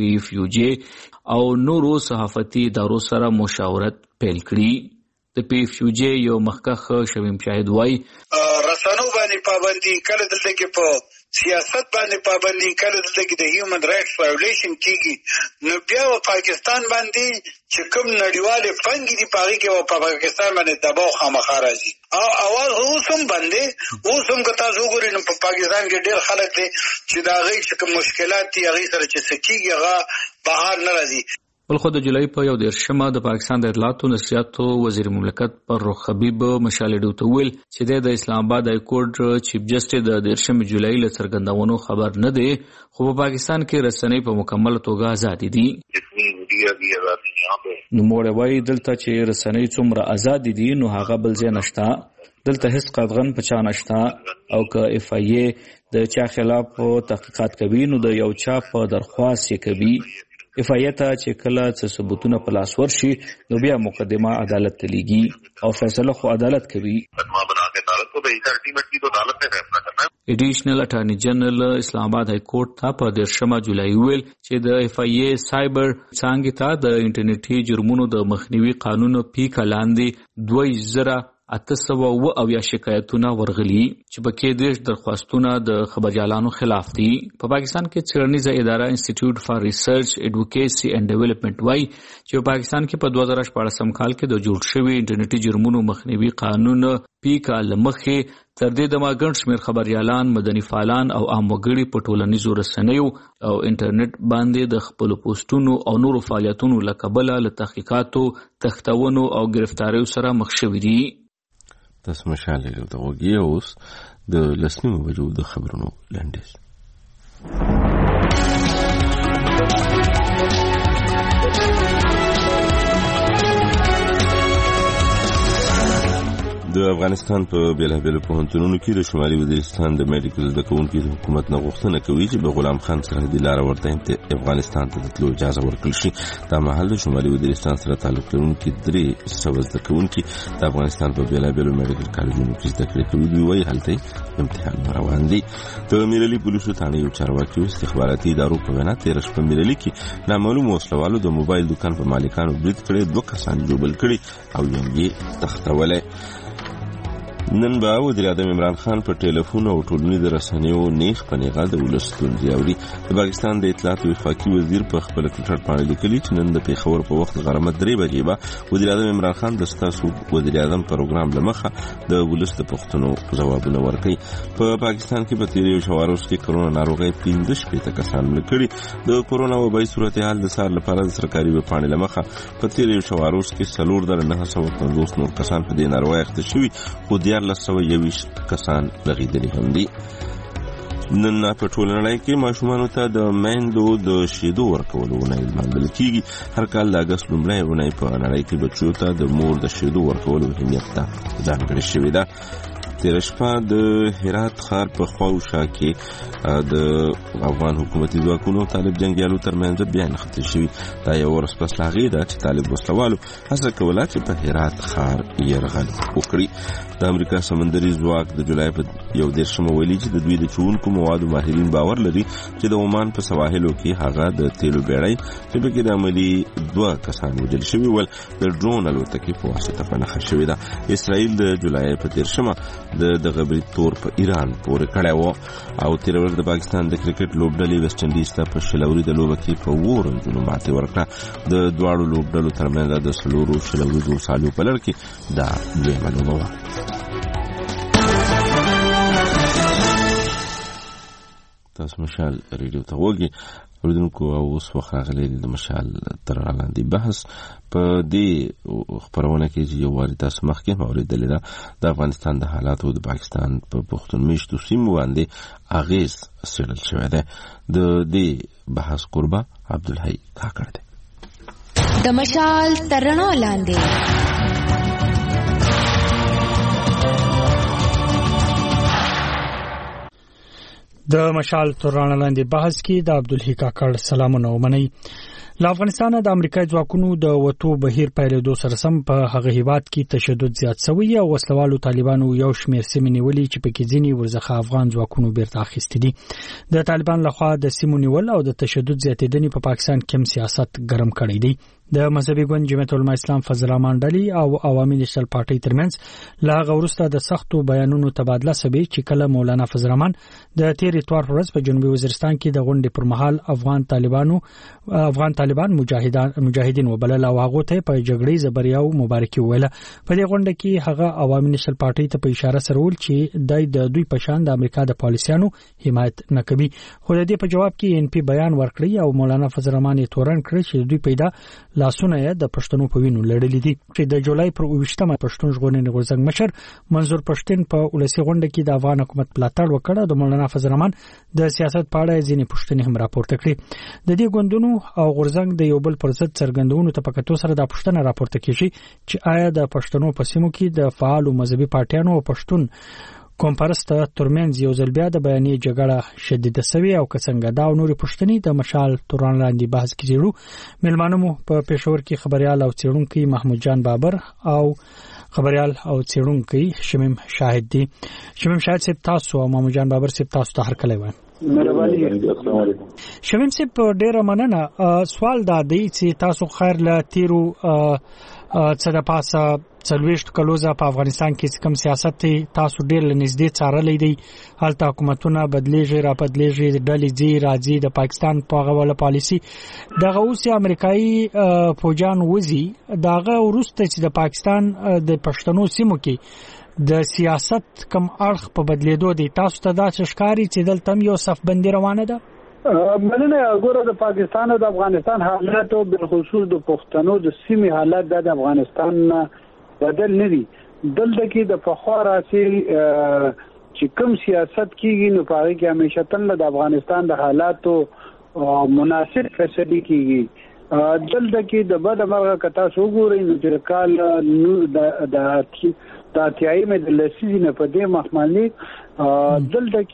PFUJ او نورو صحافتي ادارو سره مشاورت پیل کړي. د PFUJ یو مخکښ شمیم شاهد وای رسنو باندې پابندي کله دلته کې په سیاست باندې پابندي کله دلته کې د هیومن رائټس وایولیشن کیږي نو بیا په پاکستان باندې چې کوم نړیوال فنګ دي پاره کې په پاکستان باندې دباو خامخا راځي او اواز اوسم باندې اوسم که تاسو وګورئ نو په پاکستان کې ډېر خلک دي چې دا غي چې کوم مشکلات دي هغه سره چې سکیږي هغه بهر نه راځي. بلخو د جولای په 11 د پاکستان د اطلاعاتو نشریاتو وزیر مملکت فاروق حبیب مشال ډیو ته ویل چې د اسلام آباد های کورټ چیف جسټس د 10 جولای له څرګندونو خبر نه دی خو په پاکستان کې رسنۍ په مکمل توګه آزاد دي. نو موږ وایي دلته چې رسنۍ څومره آزاد دي نو هغه بل ځای نشته. دلته هیڅ قدغن پچا نشته او که FIA د چا خلاف تحقیقات کوي نو د یو چا په درخواست یې کوي. FIA ته چې کله څه ثبوتونه په لاس ورشي نو بیا مقدمه عدالت ته لیږي او فیصله خو عدالت کوي. ایډیشنل اټارنی جنرال اسلام آباد های کورټ ته په 10 جولای ویل چې د FIA سایبر څانګې ته د انټرنیټي جرمونو د مخنیوي قانون PICA لاندې 2800 شکایتونه ورغلي چې پکې 10 درخواستونه د خبريالانو خلاف دي. په پاکستان کې څېړنیزه اداره انسټیټیوټ فار ریسرچ ایډوکیسی اینڈ ډیولپمنٹ وای چې په پاکستان کې په 2014 کال کې د جوړ شوی انټرنیټي جرمونو مخنیوي قانون PICA لمخې تر دې د ماګڼ شمېر خبريالان مدني فعالان او عام وګړي په ټولنیزو رسنیو او انټرنیټ باندې د خپل پوسټونو او نورو فعالیتونو له کبله له تحقیقاتو تختونو او گرفتاریو سره مخ شوي دي. تاسو مشال له دغه اوس د لسنیمو بجو د خبرونو لاندې د د افغانستان په بیلابیلو پوهنتونونو کې د شمالي وزیرستان د میډیکل زده کوونکو د حکومت نه غوښتنه کوي چې به غلام خان سرحدي لاره ورته افغانستان ته د تلو اجازه ورکړل شي. دا مهال د شمالي وزیرستان سره تعلق لرونکي 300 زده کوونکي د افغانستان په بیلابیلو میډیکل کالجونو کې زده کړې کوي. دوی وایي هلته امتحان روان دي. د میرلي پولیسو ثانې یو چارواکي استخباراتي ادارو په وینا 13 شپه میرلي کې نامعلوم وسلوالو د موبایل دکان په مالکانو برید کړی، 2 کسان جوبل کړي او یو یې تختولی. نن به وزیر اعظم عمران خان په ټلیفون او ټولنیزو رسنیو نیغ په نیغه د ولس ستونزې اوري. د پاکستان د اطلاعات وفاقي وزیر په خپل ټویټر باندې لیکلي چې نن د پیښور په وخت غرمه 3 بجې به وزیر اعظم عمران خان د ستاسو وزیر اعظم پروګرام لمخه د ولس د پوښتنو ځوابونه ورکړي. په پاکستان کې په تیرې شواروز کې کرونا ناروغي 15 کسان مړ کړي. د کرونا وبای صورتحال د سار لپاره د سرکاري وپاڼې لمخه په تیرې شواروز کې 4950 نور کسان په دې ناروغي اخته شوي، خو 1921 کسان لغیدلی هم دي. نن په ټول نړۍ کې ماشومانو ته د میندو د شیدو ورکولو ونې لمانځل کیږي. هر کال د اګست لومړۍ ونې په نړۍ کې بچو ته د مور د شیدو ورکولو اهمیت ته ځانګړې شوې ده. تیر شپه د هرات ښار په خواوشا کې د افغان حکومتي ځواکونو طالب جنګیالو ترمنځ بیان خطي شوی. دا یو ورځ پس له هغې ده چې طالب وسلوالو هڅه کوله چې په هرات ښار یرغل وکړي. د امریکا سمندري ځواک د جولای په 11 ویلي چې د دوی د چونکو موادو ماهرین باور لري چې د عمان په سواحلو کې هغه د تیلو بیړۍ چې پکې د عملي 2 کسان وژل شوي ول د ډرون الوتکې په واسطه په نښه شوې ده. اسرائیل د جولای په 13 د غبري تور په ایران پورې کړی و او تیر ورځ د پاکستان د کرکټ لوبډلې ویسټ انډیز ته په شلوري د لوبه کې په 2 رنزونو ماتې ورکړه. د دواړو لوبډلو ترمنځ د سلورو شلورو سالو په لړ کې دا لویه لوبه وه. تاسو مشال ریډیو ته وګورئ اوریدونکو او اوس وخت راغلی د مشال تر لاندې بحث په دې خبرونه کې چې یو واری تاسو مخکې اوریدلې ده د افغانستان د حالاتو د پاکستان په پښتون میشتو سیمو باندې اغیز څېړل شوی دی. د دې بحث قربا عبدالحی کاکړ دی. د مشال تر رڼا لاندې د مشال تر رڼا لاندې بحث کې د عبدالحی کاکړ سلامونه ومنئ. له افغانستانه د امریکا ځواکونو د وټو بهیر پیلېدو سره سم په هغه هیواد کې تشدد زیات شوی او وسلوالو طالبانو یو شمېر سیمې نیولې چې پکې ځینې ورڅخه افغان ځواکونو بیرته اخیستي دي. د طالبان لخوا د سیمو نیول او د تشدد زیاتېدنې په پاکستان کې سیاست ګرم کړی دی. د مذهبي ګوند جمعیت العلماء اسلام فضل الرحمن ډلې او عوامي نېشنل پارټي ترمنځ له هغه وروسته د سختو بیانونو تبادله شوې چې کله مولانا فضل الرحمن د تیر اتوار ورځ په جنوبي وزیرستان کې د غونډې پر مهال افغان طالبان مجاهدین وبلل او هغه ته په جګړې زبریاو مبارکي ویله. په دې غونډه کې هغه عوامي نېشنل پارټي ته په اشاره سره ول چې د دوی په شان د امریکا د پالیسیانو حمایت نه کوي. خو د دې په جواب کې ان پی بیان ورکړی او مولانا فضل الرحمن یې تورن کړ چې دوی پیدا لاسونه د پښتنو په وینو لړلې دي. چې د جولای پر 28مه پښتون ژغورنې غورځنګ مشر منظور پښتين په ولسی غونډه کې د افغان حکومت ملاتړ وکړ. د مولانا فضل الرحمن د سیاست په اړه ځینې پوښتنې هم راپورته کړې. د دې ګوندونو او غورځنګ د یو بل پر ضد څرګندونو ته پکتو سره د پښتنه راپورته کیږي چې آیا د پښتنو په سیمو کې د فعال مذهبي پارټیانو او پښتون کومپرست ترمنځ یو ځل بیا د بیانیه جګړه شدیده شوې او څنګه دا نورې پوښتنې د مشال توران لاندې بحث کې جوړو. ملمانو مو په پېښور کې خبريال او څېړونکي محمود جان بابر او خبريال او څېړونکي شمیم شاهد دي. شمیم شاهد صاحب تاسو او محمود جان بابر صاحب تاسو ته هرکلی وایم. السلام علیکم. شمیم صاحب ډېره مننه. سوال دا دی چې تاسو خیر له تیرو څه د پاسه 40 کلوزه په افغانستان کې کوم سیاست تاسو ډېر لنږدې څارلې دی. هلته حکومتونه بدلیږي را بدلیږي ډلې ځي راځي. د پاکستان په غوړه پالیسی دغه اوس امریکایي فوجان وزي دغه ورسته چې د پاکستان د پښتنو سیمو کې د سیاست کم اړخ په بدلیدو دی. تاسو ته دا ښکاري چې دلته یو صف بندي روانه ده؟ مننه. ګوره د پاکستان او د افغانستان حالات او بالخصوص د پښتنو د سیمې حالات د افغانستان بدل نه دي. دلته کې د فخر راسي چې کوم سیاست کیږي نو پاره کې همیشه تل د افغانستان د حالاتو مناسب فیصله کیږي. دلته کې د بد مرغه کتا سو ګورې نو چې کال نو د د اتیایي مې د لسیزې نه په دې محملي دلته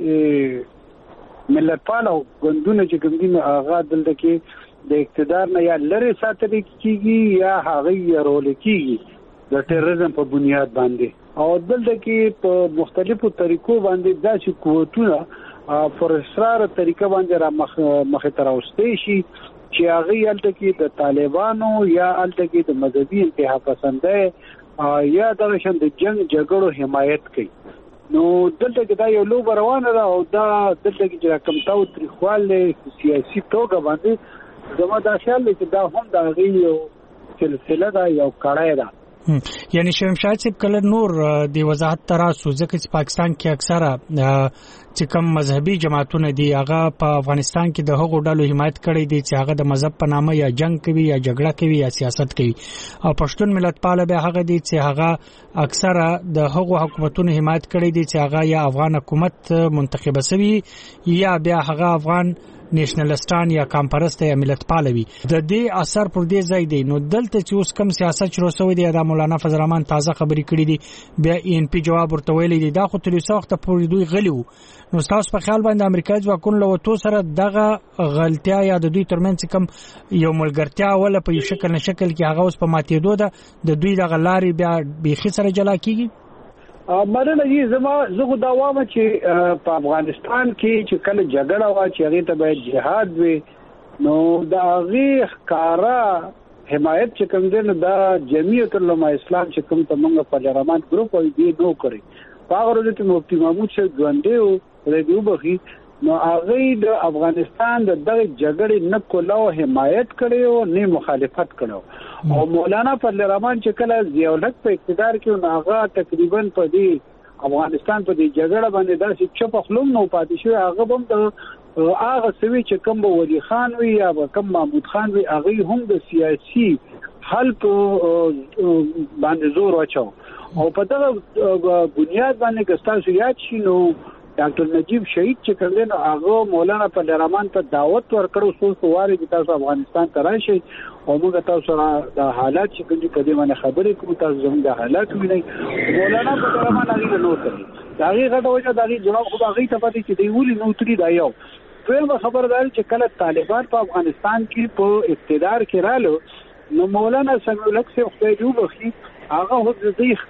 کې ملتپال او ګوندونه چې کوم دي هغه دلته کې د اقتدار نه یا لري ساتل کیږي یا هغه يرول کیږي د ټیرریزم په بنیاد باندې او دلته کې په مختلفو طریقو باندې داسې قوتونه پر اصرار طریقه باندې را مخ تر اوسته شي چې هغه یلته کې د طالبانو یا یلته کې د مذهبي انتها پسندۍ یا د شند جنگ جګړو حمایت کوي نو دلته کې دا یو لوب روانه ده او دا دلته کې کوم تاو تاریخوال سیاسي توګه باندې زموږ د خیال چې دا هم د غي سلسله دا یو کړای ده یعنی شمشاد صاحب کله نور د وضاحت تراسو ځکه چې پاکستان کې اکثره چې کوم مذهبي جماعتونه دي هغه په افغانستان کې د هغو ډلو حمایت کړي دي چې هغه د مذهب په نامه یا جنگ کوي یا جګړه کوي یا سیاست کوي او پښتون ملتپال به هغه دي چې هغه اکثره د هغو حکومتونو حمایت کړي دي چې هغه یا افغان حکومت منتخب شوی یا بیا هغه افغان نېشنلستان یا کامپرست یا ملتپال وي د دې اثر پر دې ځای دی نو دلته چې اوس کم سیاست شروع شوی دی د مولانا فضل الرحمن تازه خبرې کړې دي بیا ان پی جواب ورته ویلي دی دا خو تر څو وخت پورې دوی غلیو نو تاسو په خیال باندې امریکایي ځواکونو له وتو سره دغه غلطیا یا د دوی ترمنځ کم یو ملګرتیا ولا په یو شکل نه شکل کې هغه اوس په ماتېدو ده د دوی دغه لارې بیا بیخي سره جلا کیږي مرنه یې زه دا وایم چې په افغانستان کې چې کله جګړه وا چې هغه ته باید جهاد وي نو دا هغه ښکارا حمایت چې کوم دین دا جمعیت العلماء اسلام چې کوم ته موږ په جرمان ګروپ او دې نو کړی په هغه ورځ کې مفتي محمود شاه ګوندې او ردیو بخي نو هغه د افغانستان د دغه جګړې نه کولو حمایت کړي او نه مخالفت کړي او مولانا فضل الرحمن چې کله ضیاءالحق په اقتدار کې هغه تقریبا په دې افغانستان په دې جګړه باندې داسې چپ خلوم نو پاتې شو هغه هم د هغه سوي چې کوم ولی خان وی یا کوم محمود خان وی هغه هم د سیاسي حل په باندې زور واچو او په دغه بنیاد باندې ګستاسو یاد شي نو ډاکټر نجیب شهید چې کړل هغه مولانا فضل الرحمن ته دعوت ورکړو څو واره چې تاسو افغانستان ته راشئ او موږ تاسو سره د حالات چې کوم په دې باندې خبرې کوو تاسو زموږ د حالات وینئ مولانا فضل الرحمن هغه نو کړی دا هغه غټه وجه دا جواب خو هغه ته پاتې چې دی ولې نو تری دا یو په خبردار چې کله طالبان په افغانستان کې په اقتدار کې رالو نو مولانا سمیع الحق سے خدای بخي هغه د دې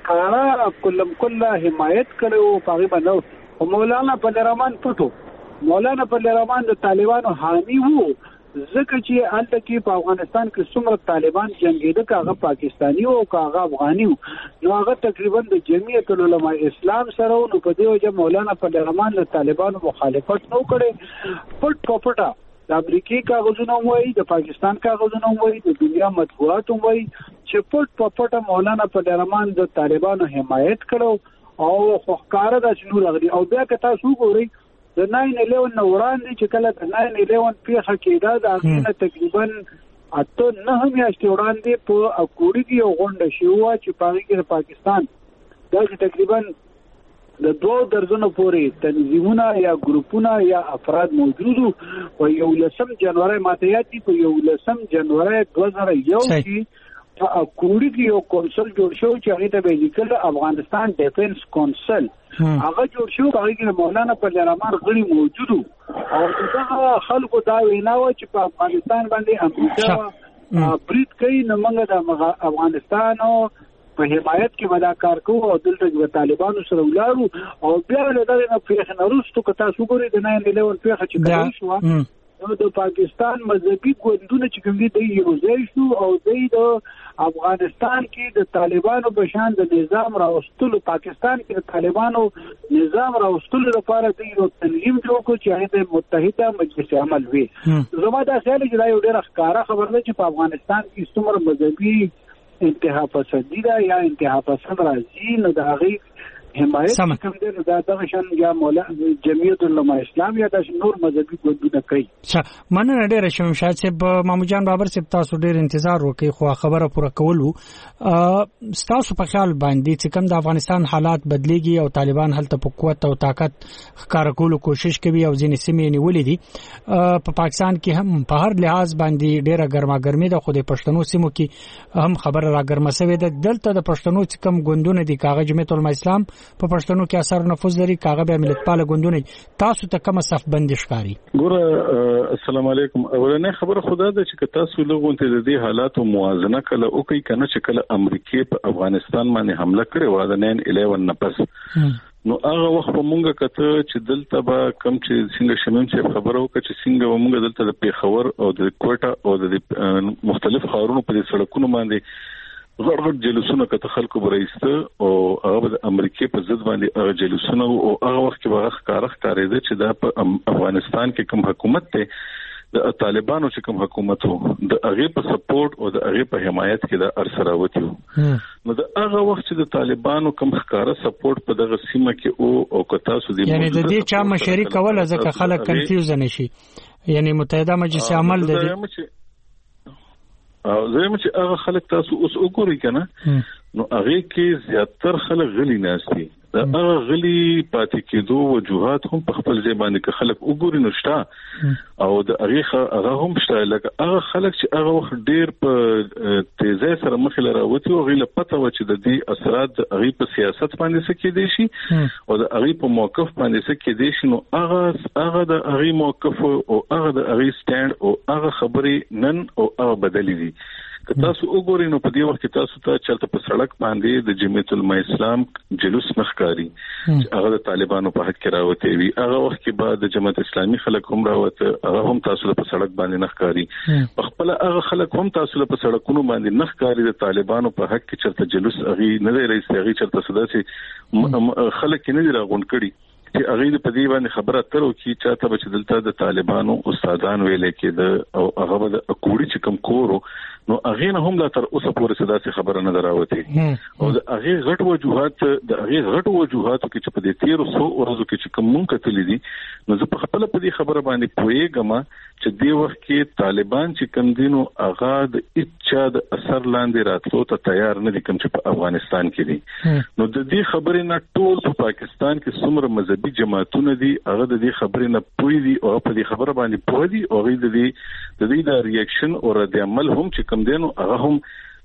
ښکارا کله حمایت کړو په هغه باندې مولانا فضل الرحمن پټو مولانا فضل الرحمن د طالبانو حامی وو ځکه چې الته کې په افغانستان کې څومره طالبان جنگیده کاغه پاکستانی او کاغه افغانی نو هغه تقریبا د جمعیت العلماء اسلام سره نو په دې وجه مولانا فضل الرحمن د طالبانو مخالفت نو کړي پټ د امریکای کاغذونه وایي د پاکستان کاغذونه وایي د دنیا مطبوعات وایي چې پټ مولانا فضل الرحمن د طالبانو حمایت کړو او خوکاره د شنو لغړي او بیا که تاسو ګورئ د 9/11 نو وړاندې چې کله د 9/11 پیښه کېده د هغه تقریبا اته نه میاشتې وړاندې په اکوړی کې یو غونډه شوه چې په هغه کې پاکستان د تقریبا د 2 درجنو پورې تنظیمونه یا ګروپونه یا افراد موجودو او 11 جنوري ماتیاتی په 11 جنوري 2001 کې په اکوړی کې یو کونسل جوړ شو چې هغه ته لیکل افغانستان ډیفنس کونسل هغه جوړ شو هغه کې مولانا فضل الرحمن غړي موجودو او دا خلکو دا ویناو چې په افغانستان باندې امریکا بریټ کوي نو موږ د افغانستان په حمایت کې مداکار کوو او دلته د طالبانو سره ولارو او بیا له دغه پیښه نورستو که تاسو ګورئ د 9/11 پیښه چې کړی شو نو د پاکستان مذهبي ګوندونه چې کوم دي د یو ځای شو او د افغانستان کې د طالبانو په شان د نظام راوستلو پاکستان کې د طالبانو نظام راوستلو لپاره د یو تنظیم جوړ کړ چې هغه د متحده مجلس عمل وي زما دا خیال چې دا یو ډېر ښکارا خبر ده چې په افغانستان کې څومره مذهبي انتها پسندي ده یا انتها پسند راځي نو د هغه حمایت کوم دی دا دغه شان یا مولانا جمعیت العلماء اسلام یا د نور مذهبي ګوندونه کوي. مننه ډیره شوم شاید صاحب مامو جان بابر صاحب تاسو ډیر انتظار وکړئ خو خبره پوره کولو تاسو په خیال باندې چې کوم د افغانستان حالات بدلیږي او طالبان هلته په قوت او طاقت ښکار کولو کوشش کوي او ځینې سیمې نیولې دي په پاکستان کې هم په هر لحاظ باندې ډیره ګرماګرمي ده خو د پښتنو سیمو کې هم خبره را ګرمه شوې ده. دلته د پښتنو چې کوم ګوندونه دي کاغه جمعیت العلماء اسلام په پښتنو کې اثر نفوذ لري کاغه به ملتپال ګوندونه تاسو ته کوم صف بندش کاری ګوره السلام علیکم. اولنې خبره خدا ده چې تاسو لوګون ته د دې حالاتو موازنه کله او کوي کنه چې کله امریکای په افغانستان باندې حمله کړې و د 9/11 نه پس نو هغه وخت په مونږه کته چې دلته به کم چې څنګه شمیم چې خبرو کې چې څنګه مونږ دلته د پیښور او د کوټه او د مختلف ښارونو په سړکونو باندې غړغړ جلوسونه کته خلکو برایسته او هغه د امریکای په ضد باندې هغه جلوسونه او هغه وخت کې هغه ښکارېده چې دا په افغانستان کې کوم حکومت ته د طالبانو چې کوم حکومت وو د هغه په سپورټ او د هغه په حمایت کې د ارسراوتی وو نو د هغه وخت چې د طالبانو کوم ښکارا سپورټ په دغه سیمه کې او کتا سو دي یعنی د دې چا مشري کوله ځکه خلک کنفیوز نشي یعنی متحده مجلس عمل د او زه چې هغه خلک تاسو اوس وګورئ کنه نو هغه کې زیاتره خلک غلي ناشتي دا هغه غلي پاتې کېدو وجوهات هم په خپل ځای باندې که خلک وګوري نو شته او د هغه هم شته لکه هغه خلک چې هغه وخت ډیر په تیزه سره مخ له راوتی او غیله پته و چې د دې اثرات د هغه په سیاست باندې څه کېدي شي او د هغه په موقف باندې څه کېدي شي نو هغه د هغه موقف او هغه د هغه سټاند او هغه خبرې نن او هغه بدلی دي که تاسو وګورئ نو په دې وخت کې تاسو ته چلته په سړک باندې د جمعیت العلماء اسلام جلوس نخکاری هغه د طالبانو په حق کې راوته وی هغه وخت کې بعد د جماعت اسلامي خلک هم راوته هغه هم تاسو په سړک باندې نخکاری په خپل هغه خلک هم تاسو په سړکونو باندې نخکاری د طالبانو په حق کې چرته جلوس هغه نه دی رئیس هغه چرته صدا سي خلک نه دی راغون کړي چې هغه په دې باندې خبره تر او کی چاته بچ دلته د طالبانو استادان ویلې کې د او هغه د کوړي چې کم کورو نو هغه نه هم لا تر اوسه پورې صدا خبره نه دراوته او د هغه غټ وجوهات کې چې په دې 1300 ورځو کې چې کوم مونږ کتلې دي نو زه په خپل په دې خبره باندې پوهیږم چې دې وخت کې طالبان چې کم دینو هغه د اچا د اثر لاندې راتلو ته تیار نه دي کوم چې په افغانستان کې دي نو د دې خبرې نه ټول په پاکستان کې څومره مذهبي جماعتونه دي هغه د دې خبرې نه پوي دي او په دې خبره باندې پوي دي او د دې د ریاکشن او رد عمل هم چې کم دینو هغه هم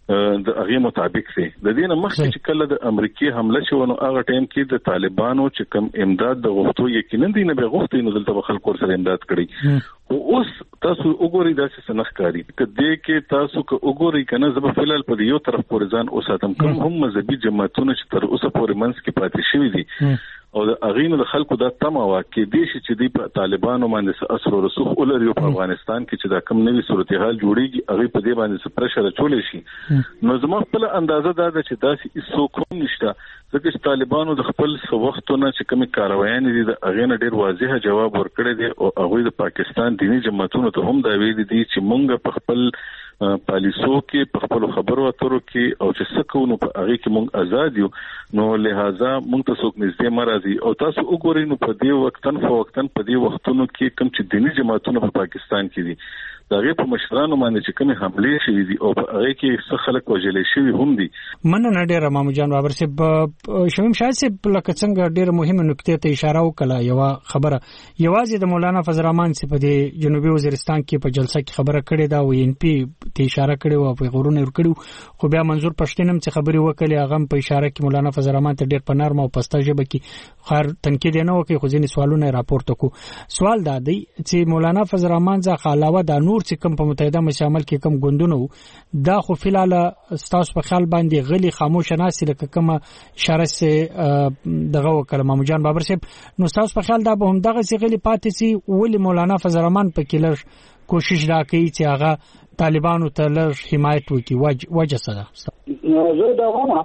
د هغه مطابق دي د دې نه مخکې چې کله د امریکای حمله شو نو هغه ټایم کې د طالبانو چې کم امداد د غوښتو یقینا دي نه به غوښتي نو دلته خلکو سره امداد کړي او اوس تاسو وګورئ دا څه نخکاری کله کې تاسو که وګورئ کنه زه په فلال په یو طرف پورې ځان اوساتم کوم هم مذهبي جماعتونه چې تر اوسه پورې منځ کې پاتې شوي دي او د اغینو د خلکو د تمه واکې دي چې دی په طالبانو باندې اثر او رسوخ ولري په افغانستان کې چې دا کم نوي صورتحال جوړیږي هغه په دې باندې پرشر چولې شي نو زما خپل اندازه دا ده چې داسې هیڅ کوم نشته ځکه چې طالبانو د خپل وختونه چې کومې کاروایان دي د اغینه ډیر واضح جواب ورکړی دی او هغه د پاکستان دینی جماعتونو ته هم دا ویلي دي چې مونږ په خپل پالیسو کې په خپل خبرو اترو کې او چې څه کوو نو په هغه کې مونږ آزاد یو نو لہذا مونږ ته څوک نږدې مرادي او تاسو وګورئ نو په دې وختن په دې وختونو کې کوم چې دینی جماعتونه په پاکستان کې دي دا غي په مشرانو باندې چې کومه حمله شوې دي او په هغه کې څه خلک وجلې شوی هم دي مننه ډیره مامو جان بابر صاحب شمیم شاه صاحب لکه څنګه ډیره مهمه نکته ته اشاره وکړه یو خبره یوازې د مولانا فضل الرحمن صاحب د جنوبي وزیرستان کې په جلسه کې خبره کړې دا و ان پی ته اشاره کړې او په غورونه ورکړو خو بیا منظور پښتين هم چې خبري وکړي هغه په اشاره کې مولانا فضل الرحمن ته ډیر په نرم او پسته ژبه کې خار تنقید نه وکړي خو ځینې سوالونه راپورته کو سوال دا دی چې مولانا فضل الرحمن ځکه علاوه د چې کوم په متحده مجلس عمل کې کوم ګوندونه دا خو فلال ستاسو په خیال باندې غلي خاموش ناسي لکه کوم اشاره سه دغه وکړه مامو جان بابر صاحب نو ستاسو په خیال دا به هم دغه سي غلي پاتې سي ولې مولانا فضل الرحمن په کې لږ کوشش راکړي چې هغه طالبانو ته لږ حمایت وکړي وجه څه ده زه دا وایم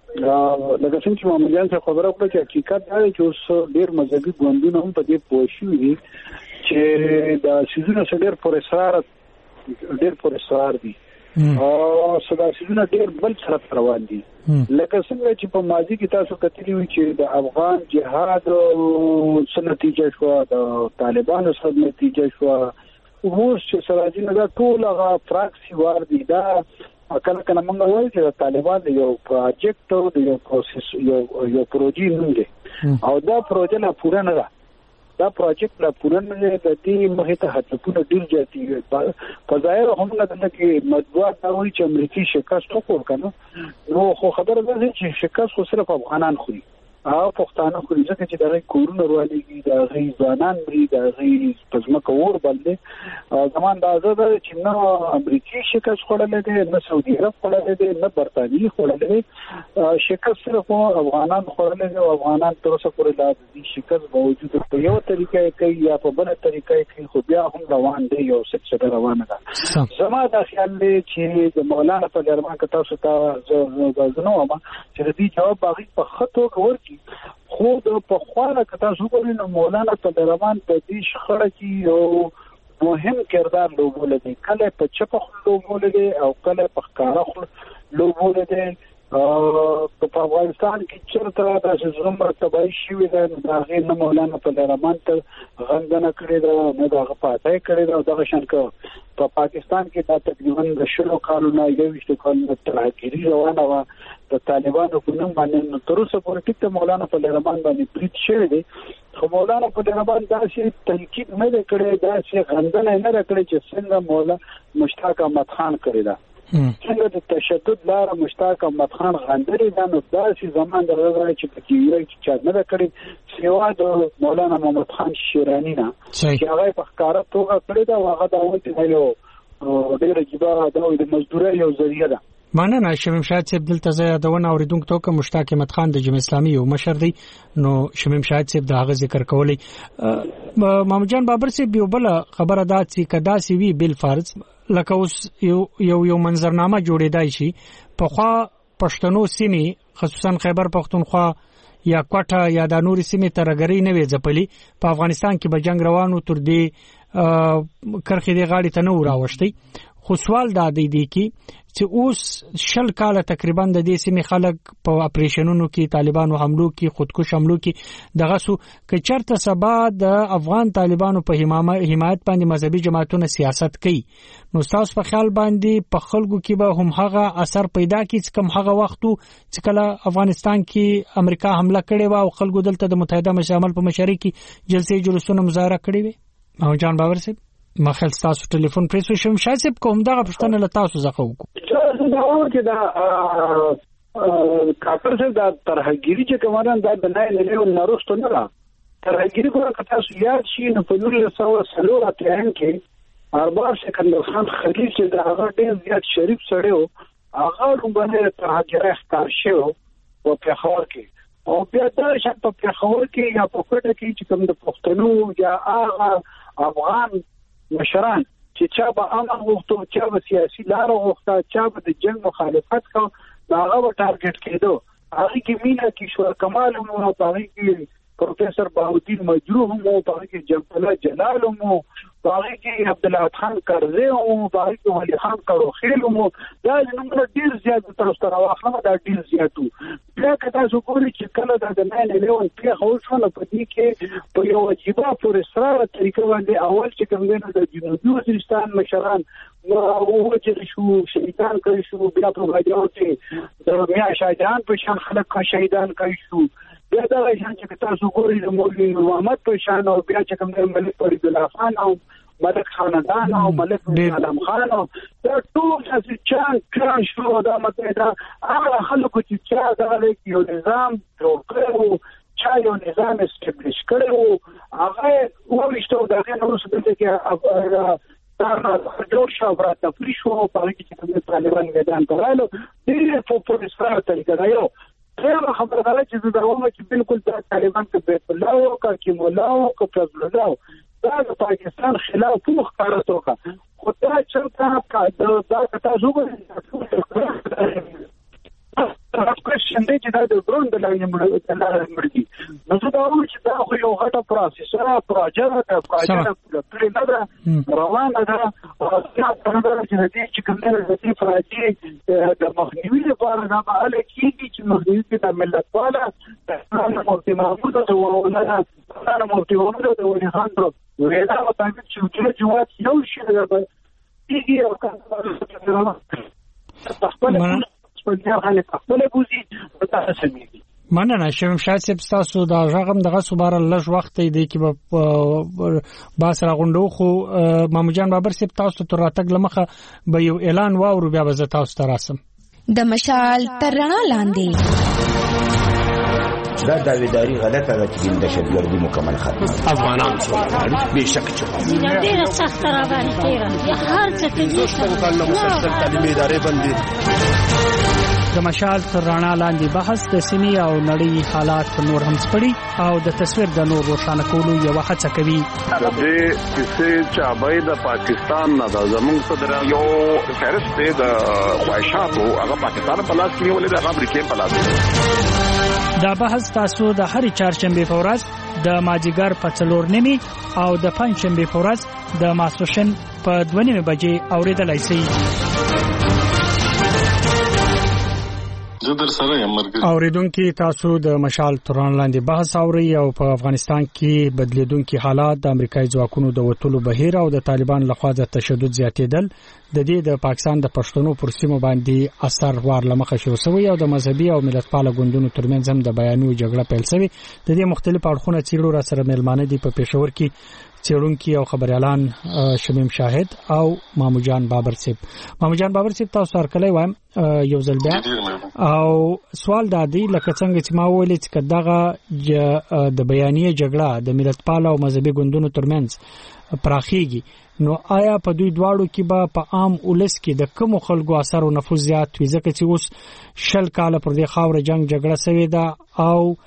لکه څنګه چې مامو جان څخه خبره وکړه چې حقیقت دا دی چې اوس ډیر مذهبي ګوندونه هم په دې پوه شوي دي چې دا سيزونه ډېر پر اصرار دي او سداسونه ډیر بل طرف روان دي لکه څنګه چې په ماضي کې تاسو کتلی وي چې د افغان جهاد څه نتیجه شو د طالبانو څه نتیجه شو اوس چې سراجینه دا ټول هغه پراکسی وار دي دا کله کله موږ وایو چې طالبان یو پروجیکټ او یو پروسس یو پروژې نه دي او دا پروژه نه پوره نه ده دا پروجیکټ لا پوره نه دی د دې مخې ته هڅونه ډیر زیاتې په ظاهر هم نه ده چې مطبوعات دا وایي چې امریکای شکست وکړ کنه نو خو خبره ده چې شکست خو صرف افغانان خوري او پښتانه خو ځکه چې دغه کورونه ورولېږي د غي ځوانان بری د غي پزماکه ور باندې زمان دا زده چې نه امریکای شکست خورلې ده نه سعودي عرب خورلې ده نه برتانیې خورلې ده شکست صرف افغانان خورلې ده او افغانان تر اوسه پورې لا د شکست باوجود په یو طریقې کوي یا په بل طریقې کوي خو بیا هم روان دي یو څه روانه ده زما دا خیال دی چې د مولانا په درمان کې تاسو ته زنو ما چې دې جواب باغی په خطو ورکی خو د په خواله کته شوګوري نو مولانا په درمان په دې شخړه کې یو مهم کردار لوبول دي کله په چپ لوبول دي او کله په ښکارا لوبول دي په افغانستان کې چیرته د زموږ تبعی شوی دی دا غیر نه مولانا په درمان ته غندنه کړې ده نه دا غپاتای کړې ده دا شانکه په پاکستان کې دا تقریبا د شلو کالونو یو وشته کال ترهګری روانه و د طالبانو په نوم باندې تر اوسه پورې ټیک مولانا په درمان باندې پریت شوی دی خو مولانا په درمان داسې تنقید نه کړي داسې غندنه نه کړي چې څنګه مولا مشتاق احمد خان کړی دا څنګه د تشدد لار مشتاق احمد خان غندري دا نو داسې زمان درغه چې پکې یو چې نه کړی سیوا د مولانا محمد خان شیرانی نه چې هغه په ښکارا توګه کړی دا هغه دا وایي چې یو ډېر جبا دا د مزدوري یو ذریعہ ده مننه شمیم شاهد صاحب دلته زه یادونه اوریدونکو ته کوم مشتاق احمد خان د جمهوریت اسلامي یو مشر دی نو شمیم شاهد صاحب دا غو ذکر کولی محمد جان بابر صاحب یو بل خبره دا چې کدا سی وی بل فرض لکه اوس یو منظرنامه جوړیدای شي په خوا پښتنو سیمې خصوصا خیبر پختونخوا یا کوټه یا د نوري سیمې ترګری نه وي ځپلي په افغانستان کې به جنگ روانو تر دې کرخې دی غاړي ته نو راوښتي خو سوال دا دی کې چې اوس شل کاله تقریبا د دې سیمې خلک په اپریشنونو کې طالبانو حملو کې خودکش حملو کې دغه سو ک چرته سبا د افغان طالبانو په حمایت باندې مذهبي جماعتونو سیاست کوي نو تاسو په خیال باندې په خلکو کې به هم هغه اثر پیدا کیږي کوم هغه وختو چې کله افغانستان کې امریکا حمله کړې و او خلکو دلته د متحده مشامل په مشاري کې جلسې جلوسونه مظاهره کړې وي او جان باور صاحب ما خپل تاسو ټلیفون پریسو شم شاید صاحب کوم دا پښتنه له تاسو زخه وکړو دا و چې دا کاپر څخه دا ترهګری چې کومه دا د نه له نارسته نه را ترهګری کومه تاسو یاد شي نو په 1930 کې ارباب سکندر خان خلیل چې دا هغه ډېر زیات شریف سړی و هغه باندې ترهګری ښکار شو او په خبر کې او بیا دا شپ په خبر کې یا په کوټه کې چې کوم د پښتنو یا هغه افغان مشران چې چا به امن غوښتو چا به سیاسي لار غوښته چا به د جنگ مخالفت کو دا هغه ټارګټ کېدو هغه کې مینا کشور کمال مو او هغه کې پروفیسور بهاودین مجروح مو او هغه کې جمال جلال مو هغه کې عبد الله خان کرزی او هغه کې ولی خان کروخیل مو دا نمبر ډیر زیات تر اوسه راوخله دا ډیر زیاتو بیا کله چې ګوري چې کله د نه لیون په خوښونه په دې کې په یو واجبہ پر اسرار طریقه باندې اول چې کوم د جنوبي وزیرستان مشران او چې شو شهیدان کړي شو بیا په غاجو کې د میا شاهجان په شان خلک شهیدان کړي شو بیا دا شان چې تاسو ګورئ د مولوی محمد په شان او بیا چې کوم د ملک فرید الله خان او ملک خاندان او ملک علم خان او دا ټول چې چان کړه شو دا مته هغه خلکو چې چا دا یو نظام جوړ کړو چا یو نظام استبلیش کړو هغه ورشته دا نه اوسه کې دا جوړ شو برات فریشو په هغه کې چې طالبان میدان ته راغلو ډېر په پولیسو طریقه دا یو خیر خبره ده چې دا ومه چې بالکل د طالبان په بیت الله او کې مولا او فضل الله دا د پاکستان خلاف مخکاره توګه خو دا چې دا تاسو وګورئ کوېشن دی چې دا د ډرون د لارې مړ دي. نو زه دا وایم چې دا خو یو غټه پروسه پروژه نه ده روانه ده او چې د دې چې کوم د دې فراجي د مخنیوي لپاره دا به هله کېږي چې مخنیوي کې د ملتپاله د مفتي محمود د ولانا د مفتي محمود د ولي خان وینا مطابق چې جوات یو شي ده کېږي او مننه شوم شاید تاسو دا غږم دغه صبر لږ وخت دی کې په باس راغونډو خو مامو جان بابر سپ تاسو تر راتګ لمخه به یو اعلان واورو بیا به تاسو ته راسم. د مشال تر رڼا لاندې دا داویداری غلطه ده چې دهشتګردي مکمل ختمه افغانان څو بهشکه چې ډېر سخت راغلی تیرا هر څه ته مسلسل تعلیمي ادارې بندي. د مشال تر رڼا لاندې بحث د سیمې او نړۍ حالات نور هم سپړي او د تصویر د نور روښانه کولو یو هڅه کوي. د دې کیسې چابای د پاکستان نه د زمونږ صدر یو فهرست دی د خواهشاتو هغه پاکستان په لاس کې ولې د امریکا په لاس. دا بحث تاسو د هر چهارشنبه په ورځ د ماجیګر په 4:30 او د پنځشنبه په ورځ د ماسوشن په 2:30 بجې اوریدلای شئ. اوریدونکو تاسو د مشال تران لاندې بحث اوري او په افغانستان کې بدلیدونکو حالات د امریکایي ځواکونو د وټولو بهیر او د طالبان لخوا د تشدد زیاتېدل د دې د پاکستان د پښتنو پر سیمو باندې اثر وار لمخه شو سوی او د مذهبي او ملتپال غوندونو ترمنځ هم د بیانو جګړه پیل شوی. د دې مختلف اړخونه چیرې را سره ملمانه دي په پېښور کې چېرونکو او خبريالان شمیم شاهد او مامو جان بابر صاحب. مامو جان بابر صاحب تاسو سره کله وایم یو ځل بیا او سوال دا دی لکه څنګه چې ما ویل چې دغه د بیانیه جګړه د ملتپال او مذهبي غوندونو ترمنځ پراخیږي نو آیا په دوی دواړو کې به په عام ولس کې د کوم خلکو اثر او نفوذ زیات وي ځکه چې اوس شل کال پر دې خاور جنگ جګړه سوي ده او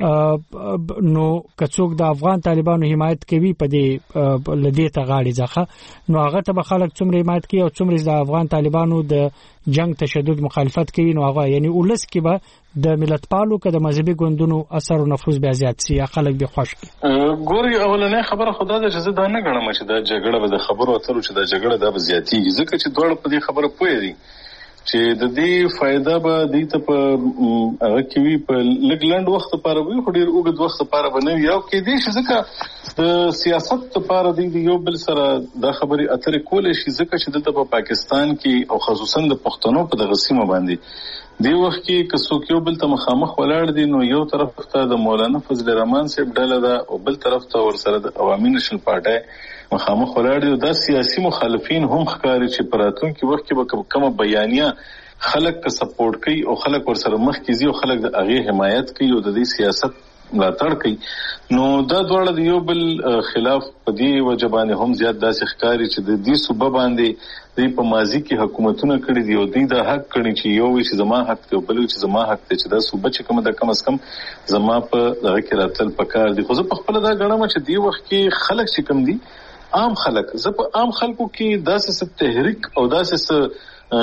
نو کڅوک د افغان طالبانو حمایت کوي په دې لدې ته غاړي ځخه نو هغه ته خلک څومره حمایت کوي او څومره د افغان طالبانو د جنگ تشدد مخالفت کوي نو هغه یعنی ولس کې به د ملتپالو کې د مذهبي ګوندونو اثر او نفوذ بیا زیات سي خلک به خوش کی. ګوري اولنې خبره خدا ده چې زه دا نه غواړم چې دا جګړه به د خبرو اترو چې دا جګړه د زیاتیږي ځکه چې دوړ په دې خبره پوي دي چې د دې فائدہ به د ته په هغه کې وی په لګلند وخت لپاره وي خو ډیر اوږد وخت لپاره بنوي او کې دې چې ځکه د سیاست لپاره د یو بل سره د خبري اترې کولې شي ځکه چې د پاکستان کې او خصوصا د پښتنو په دغه سیمه باندې دی وخت کې کڅوک یو بل ته مخامخ ولاړ دي نو یو طرف ته د مولانا فضل الرحمن صاحب ډله ده او بل طرف ته ورسره د عوامي نشل پارټي مخامخ ولاړ دي د سیاسي مخالفین هم ښکاري چې پراتون کې وخت کې به کومه بیانیه خلک کا سپورټ کوي او خلک ورسره مخ کیږي او خلک د هغه حمایت کوي او د دې سیاست ملاتړ کوي نو دا ډول د یو بل خلاف په دې وجبانه هم زیات داسې ښکاري چې د دې صوبه باندې د په ماضي کې حکومتونه کړي دي او د حق کړي چې یو چې زما حق دی بل چې زما حق دی چې دا صوبه چې کومه د کم از کم زما په دغه کې راتل پکار دي خو زه په خپل دا غواړم چې دی وخت کې خلک چې کم دي عام خلک زه په عام خلکو کې داسې تحریک او داسې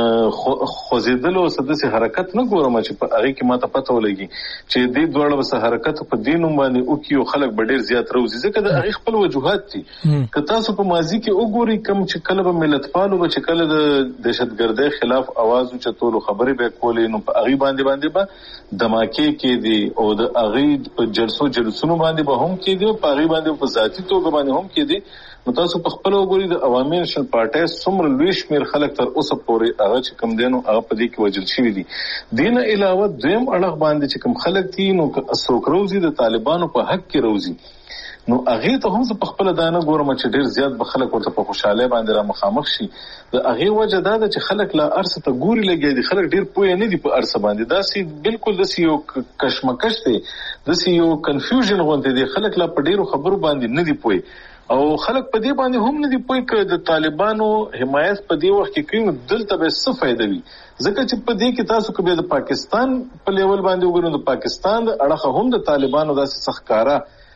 خوځیدل او سدسي حرکت نه ګورم چې په هغه کې ماته پته ولګي چې دې دوړه وسه حرکت په دینوم باندې او کې خلک ډېر زیات روزي ځکه د هغه خپل وجوهات دي که تاسو په ماضي کې وګورئ کوم چې کله به ملتپالو به چې کله د دهشتګردۍ خلاف आवाज چتولو خبرې به کولې نو په هغه باندې به دماکې کې دي او د هغه په جلسونو باندې به هم کې دي په هغه باندې په ذاتي توګه باندې هم کې دي نو تاسو په خپل وګورئ د عوامي نشل پارټي څومره لوی شمیر خلک تر اوسه پورې هغه چې کوم دینو هغه په دې کې وجل شوی دي دینه علاوه دویم اړه باندې چې کوم خلک دي نو اسوک روزي د طالبانو په حق کې روزي نو هغه ته هم په خپل دانه ګورم چې ډیر زیات به خلک ورته په خوشاله باندې را مخامخ شي د هغه وجه دا چې خلک لا ارسه ته ګوري لګي دي خلک ډیر پوهه نه دي په ارسه باندې دا سي بالکل د سيو کشمکش دي د سيو کنفیوژن غونډه دي خلک لا په ډیرو خبرو باندې نه دي پوهه او خلک په دې باندې هم نه دي پوهه چې د طالبانو حمایت په دې وخت کې کوم دلته به څه فائدہ وي ځکه چې په دې کې تاسو کوم د پاکستان په لیول باندې وګورئ د پاکستان د اړه هم د طالبانو داسې سخکارا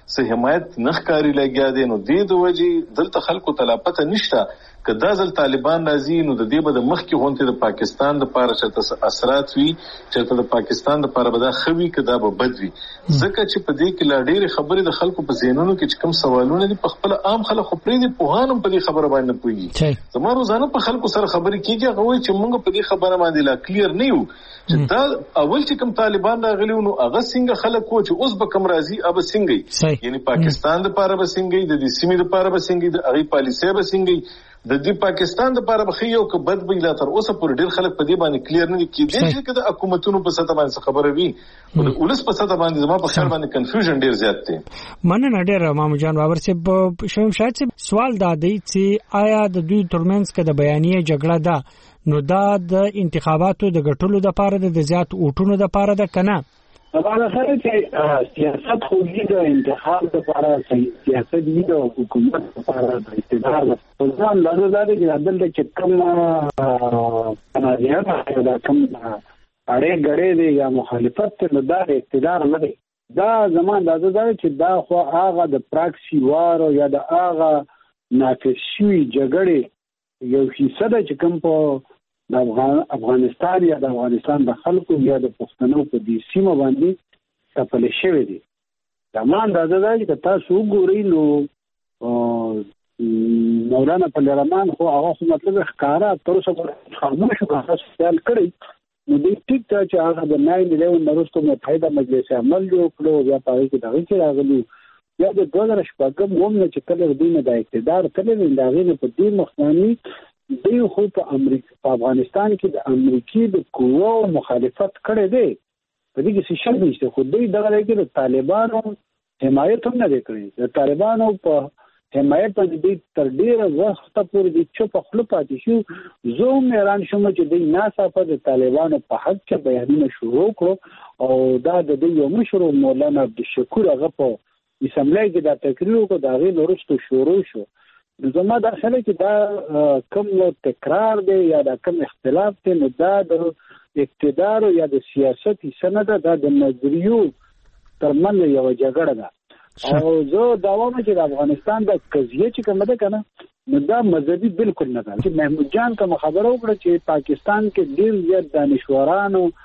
سه حمایت نخکاری لګیا دي. نو دې د وجې دلته خلکو تلاپته نشته که دا ځل طالبان راځي نو د دې به د مخکې غونډې د پاکستان د پاره چې اثرات وي چې د پاکستان د پاره به دا خوي که دا به بد وي. ځکه چې په دې کې لا ډېرې خبرې د خلکو په ذهنونو کې چې کوم سوالونه دي په خپل عام خلک خو پرې دي پوهان هم په دې خبره باندې نه پوهېږي. زما روزانه په خلکو سره خبرې کېږي هغه وایي چې موږ په دې خبره باندې لا کلیر نه یو چې دا اول چې کوم طالبان راغلي نو هغه څنګه خلک و چې اوس به کوم راځي اب څنګه یعنی پاکستان د پاره به څنګه د دې سیمې د پاره به څنګه د هغه پالیسي به څنګه د دې پاکستان د پاره به یو که بد به لا تر اوسه پر ډیر خلک په دې باندې کلیر نه دي کېدای چې د حکومتونو په سطح باندې خبره وي او د ولس په سطح باندې زما په خیال باندې کنفیوژن ډیر زیات دی. مننه ډیر مامو جان بابر صاحب. شوم شاید سوال دا دی چې آیا د دوی ترمنځ کې د بیانیه جګړه ده نو دا د انتخاباتو د ګټلو د پاره د زیات اوټونو د پاره ده کنه؟ طبعا سره چې سیاست خو د انتخاب لپاره سیاست دی د حکومت لپاره د اقتدار لپاره لازم ده چې عدالت چې کوم قانوني دا کوم اړې غړې دي یا مخالفت ته دا اقتدار نه دی. دا زمان لازم ده چې دا خو هغه د پراکسی وار یا د هغه نافذ جګړې یو حصہ ده چې کوم په د افغانستان یا د افغانستان د خلکو یا د پښتنو په دې سیمه باندې تپل شوی دی. دا مان دا چې تاسو وګورئ نو مولانا پلرمان خو هغه مطلب ښکارا تر څو خاموش غاښ خیال کړی نو دې ټیک ته چې هغه د 9/11 وروسته متحده مجلس عمل جوړ کړو یا پاره کې دغه کې راغلی یا د 2014 موږ چې کله دینه د اقتدار کله د غینه په دې مخنامي دوی خو په امریکا په افغانستان کې د امریکای د قوو مخالفت کړی دی. په دې کې څه شک نشته خو دوی دغه کې د طالبانو حمایت هم نه کړی. د طالبانو په حمایت باندې تر ډیره وخت پورې د چوپ خپل پاتې شو. زه مېران شوم چې دوی ناڅاپه د طالبانو په حق کې بیانونه شروع کړو او دا د دوی یو مشر مولانا عبدالشکور هغه په اسمبلی کې دا تقریر وکړ دا غي ورستو شروع شو. زما دا خلک چې دا کم تکرار دی یا دا کم اختلاف دی نو دا د اقتدار یا د سیاست حصہ نه ده، دا د نظریو ترمنځ یو جګړه ده. او زه دا وایم چې د افغانستان د قضیه چې کومه ده کنه نو دا مذهبي بالکل نه ده. چې محمود جان کوم خبره وکړه چې پاکستان کې ډیر زیات دانشوران او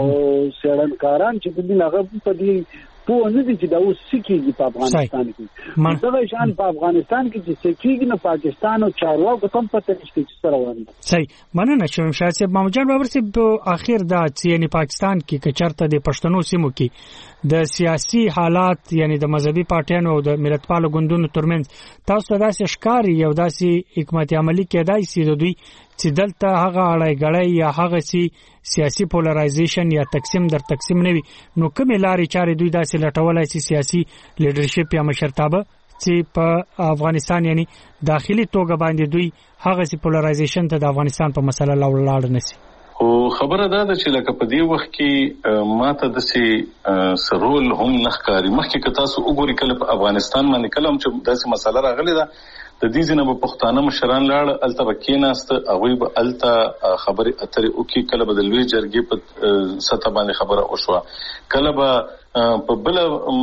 څېړنکاران چې د دې هغه په دې په نه دي چې دا اوس سکیږي په افغانستان کې. دا شان په افغانستان کې چې سکیږي نه پاکستان او چارواکو هم پته نشته چې سره روان دي. صحیح مننه شوم شاه صاحب. محمود جان بابر صاحب په اخر دا چې یعنی پاکستان کې کچرته د پښتنو سیمو کې د سیاسي حالات یعنی د مذهبي پارټیانو او د ملتپالو ګوندونو ترمنځ تاسو داسې ښکاری یو داسې حکمت عملی کېدای شي د دوی چې دلته هغه اړای غړای یا هغه سیاسي پولرایزیشن یا تقسیم در تقسیم نه وي نو کومه لارې چارې دوی داسې لټولای شي سیاسي لیډرشپ یا مشرتابه چې په افغانستان یعنی داخلي توګه باندې دوی هغه سي پولرایزیشن ته د افغانستان په مسله لاړ نشي. او خبره دا ده چې لکه په دې وخت کې ماته د سي سرول هم نخکاری مخکې که تاسو وګورئ کله په افغانستان باندې کله هم چې داسې مسله راغلی ده د دې ځینې به پښتانه مشران لاړ الته به کېناسته هغوی به الته خبرې اترې وکړي کله به د لوی جرګې په سطح باندې خبره وشوه کله به په بل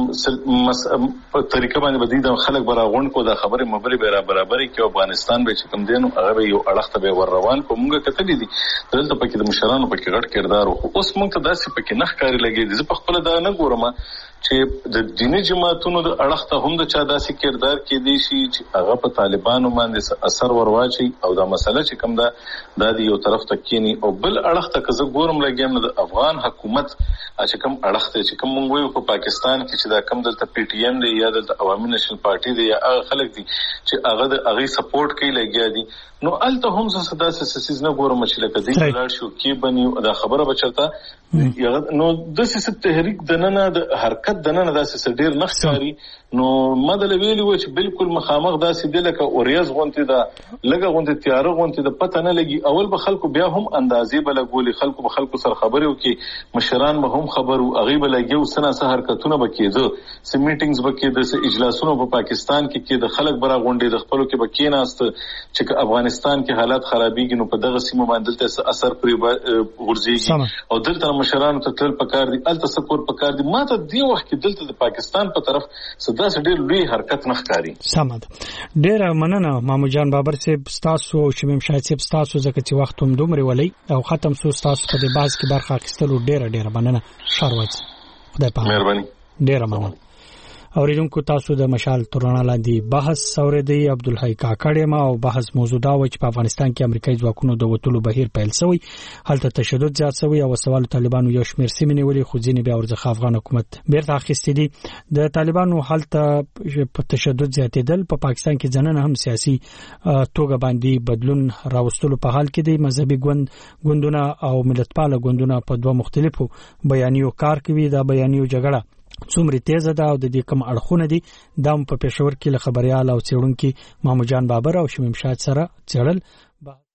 په طریقه باندې به د خلک به راغونډ کو دا خبرې مبرې به برابرې کې افغانستان به چې کوم دی نو هغه به یو اړخ ته به ور روان کو موږ کتلې دي دلته پکې د مشرانو پکې غټ کردار او اوس موږ ته داسې پکې نخ کاری لګي زه په خپل دا نه ګورم چې د دیني جماعتونو د اړخ ته هم د چا داسې کردار کې دی شي چې هغه په طالبانو باندې اثر ورواچي او دا مسله چې کوم دا د یو طرف ته کینی او بل اړخ ته که زه ګورم لګیم نو د افغان حکومت چې کوم اړخ ته چې کوم موږ په پاکستان کې چې دا کوم دلته پی ټی ایم دی یا د عوامي نېشنل پارټي دی یا هغه خلک دي چې هغه د هغه سپورټ کوي لګیا دي نو الته هم څه داسې سیس نه ګورم چې لکه دې لاړ شو کې بني دا خبره بچرته نو د سیس تحریک دننه د حرکت دننه داسې ډیر نخکاری نو مدل ویلی و چې بالکل مخامخ داسې د لکه اوریاز غونتی دا لګه غونتی تیار غونتی د پته نه لګي اول به خلکو بیا هم اندازې بل ګولي خلکو به خلکو سره خبرې وکي مشران به هم خبرو اغي به لګي سنا سره حرکتونه بکېده سم میټینګز بکېده اجلاسونه په پاکستان کې د خلک برا غونډې د خپلو کې بکیناست چې افغانستان افغانستان کې حالات خرابېږي نو په دغه سیمه باندې ته اثر پرې ورځيږي او دلته مشرانو ته تل پکار دي الته سپور پکار دي ماته دی وخت کې دلته د پاکستان په طرف صدا ډېر لوی حرکت نه ښکاري. سمد ډېر مننه مامو جان بابر صاحب تاسو او شمیم شاهد صاحب تاسو ځکه چې وخت هم دومره ولي او ختم سو تاسو په دې باز کې برخه اخیستلو ډېر مننه شاروات خدای په مهرباني ډېر مننه. اوریدونکو تاسو د مشال تورنا لاندې بحث اوریدي عبدالحی کاکړ ما او بحث موضوع دا و چې په افغانستان کې امریکایي ځواکونو د وټولو بهیر پیل شوی هلته تشدد زیات شوی او سوال طالبانو یو شمېر سیمې نیولې خو ځینې بیا ورځخه افغان حکومت بیرته اخیستې دي د طالبانو هلته په تشدد زیاتېدل په پاکستان کې ځننه هم سیاسي توګه باندې بدلون راوستلو په حال کې دي مذهبي ګوندونه او ملتپاله ګوندونه په دوه مختلفو بیانیو کار کوي دا بیانیو جګړه څومره تیز ده او د دې کوم اړخونه دي دا په پېښور کې له خبريال او څېړونکو مامو جان بابر او شمیم شاد سره څېړل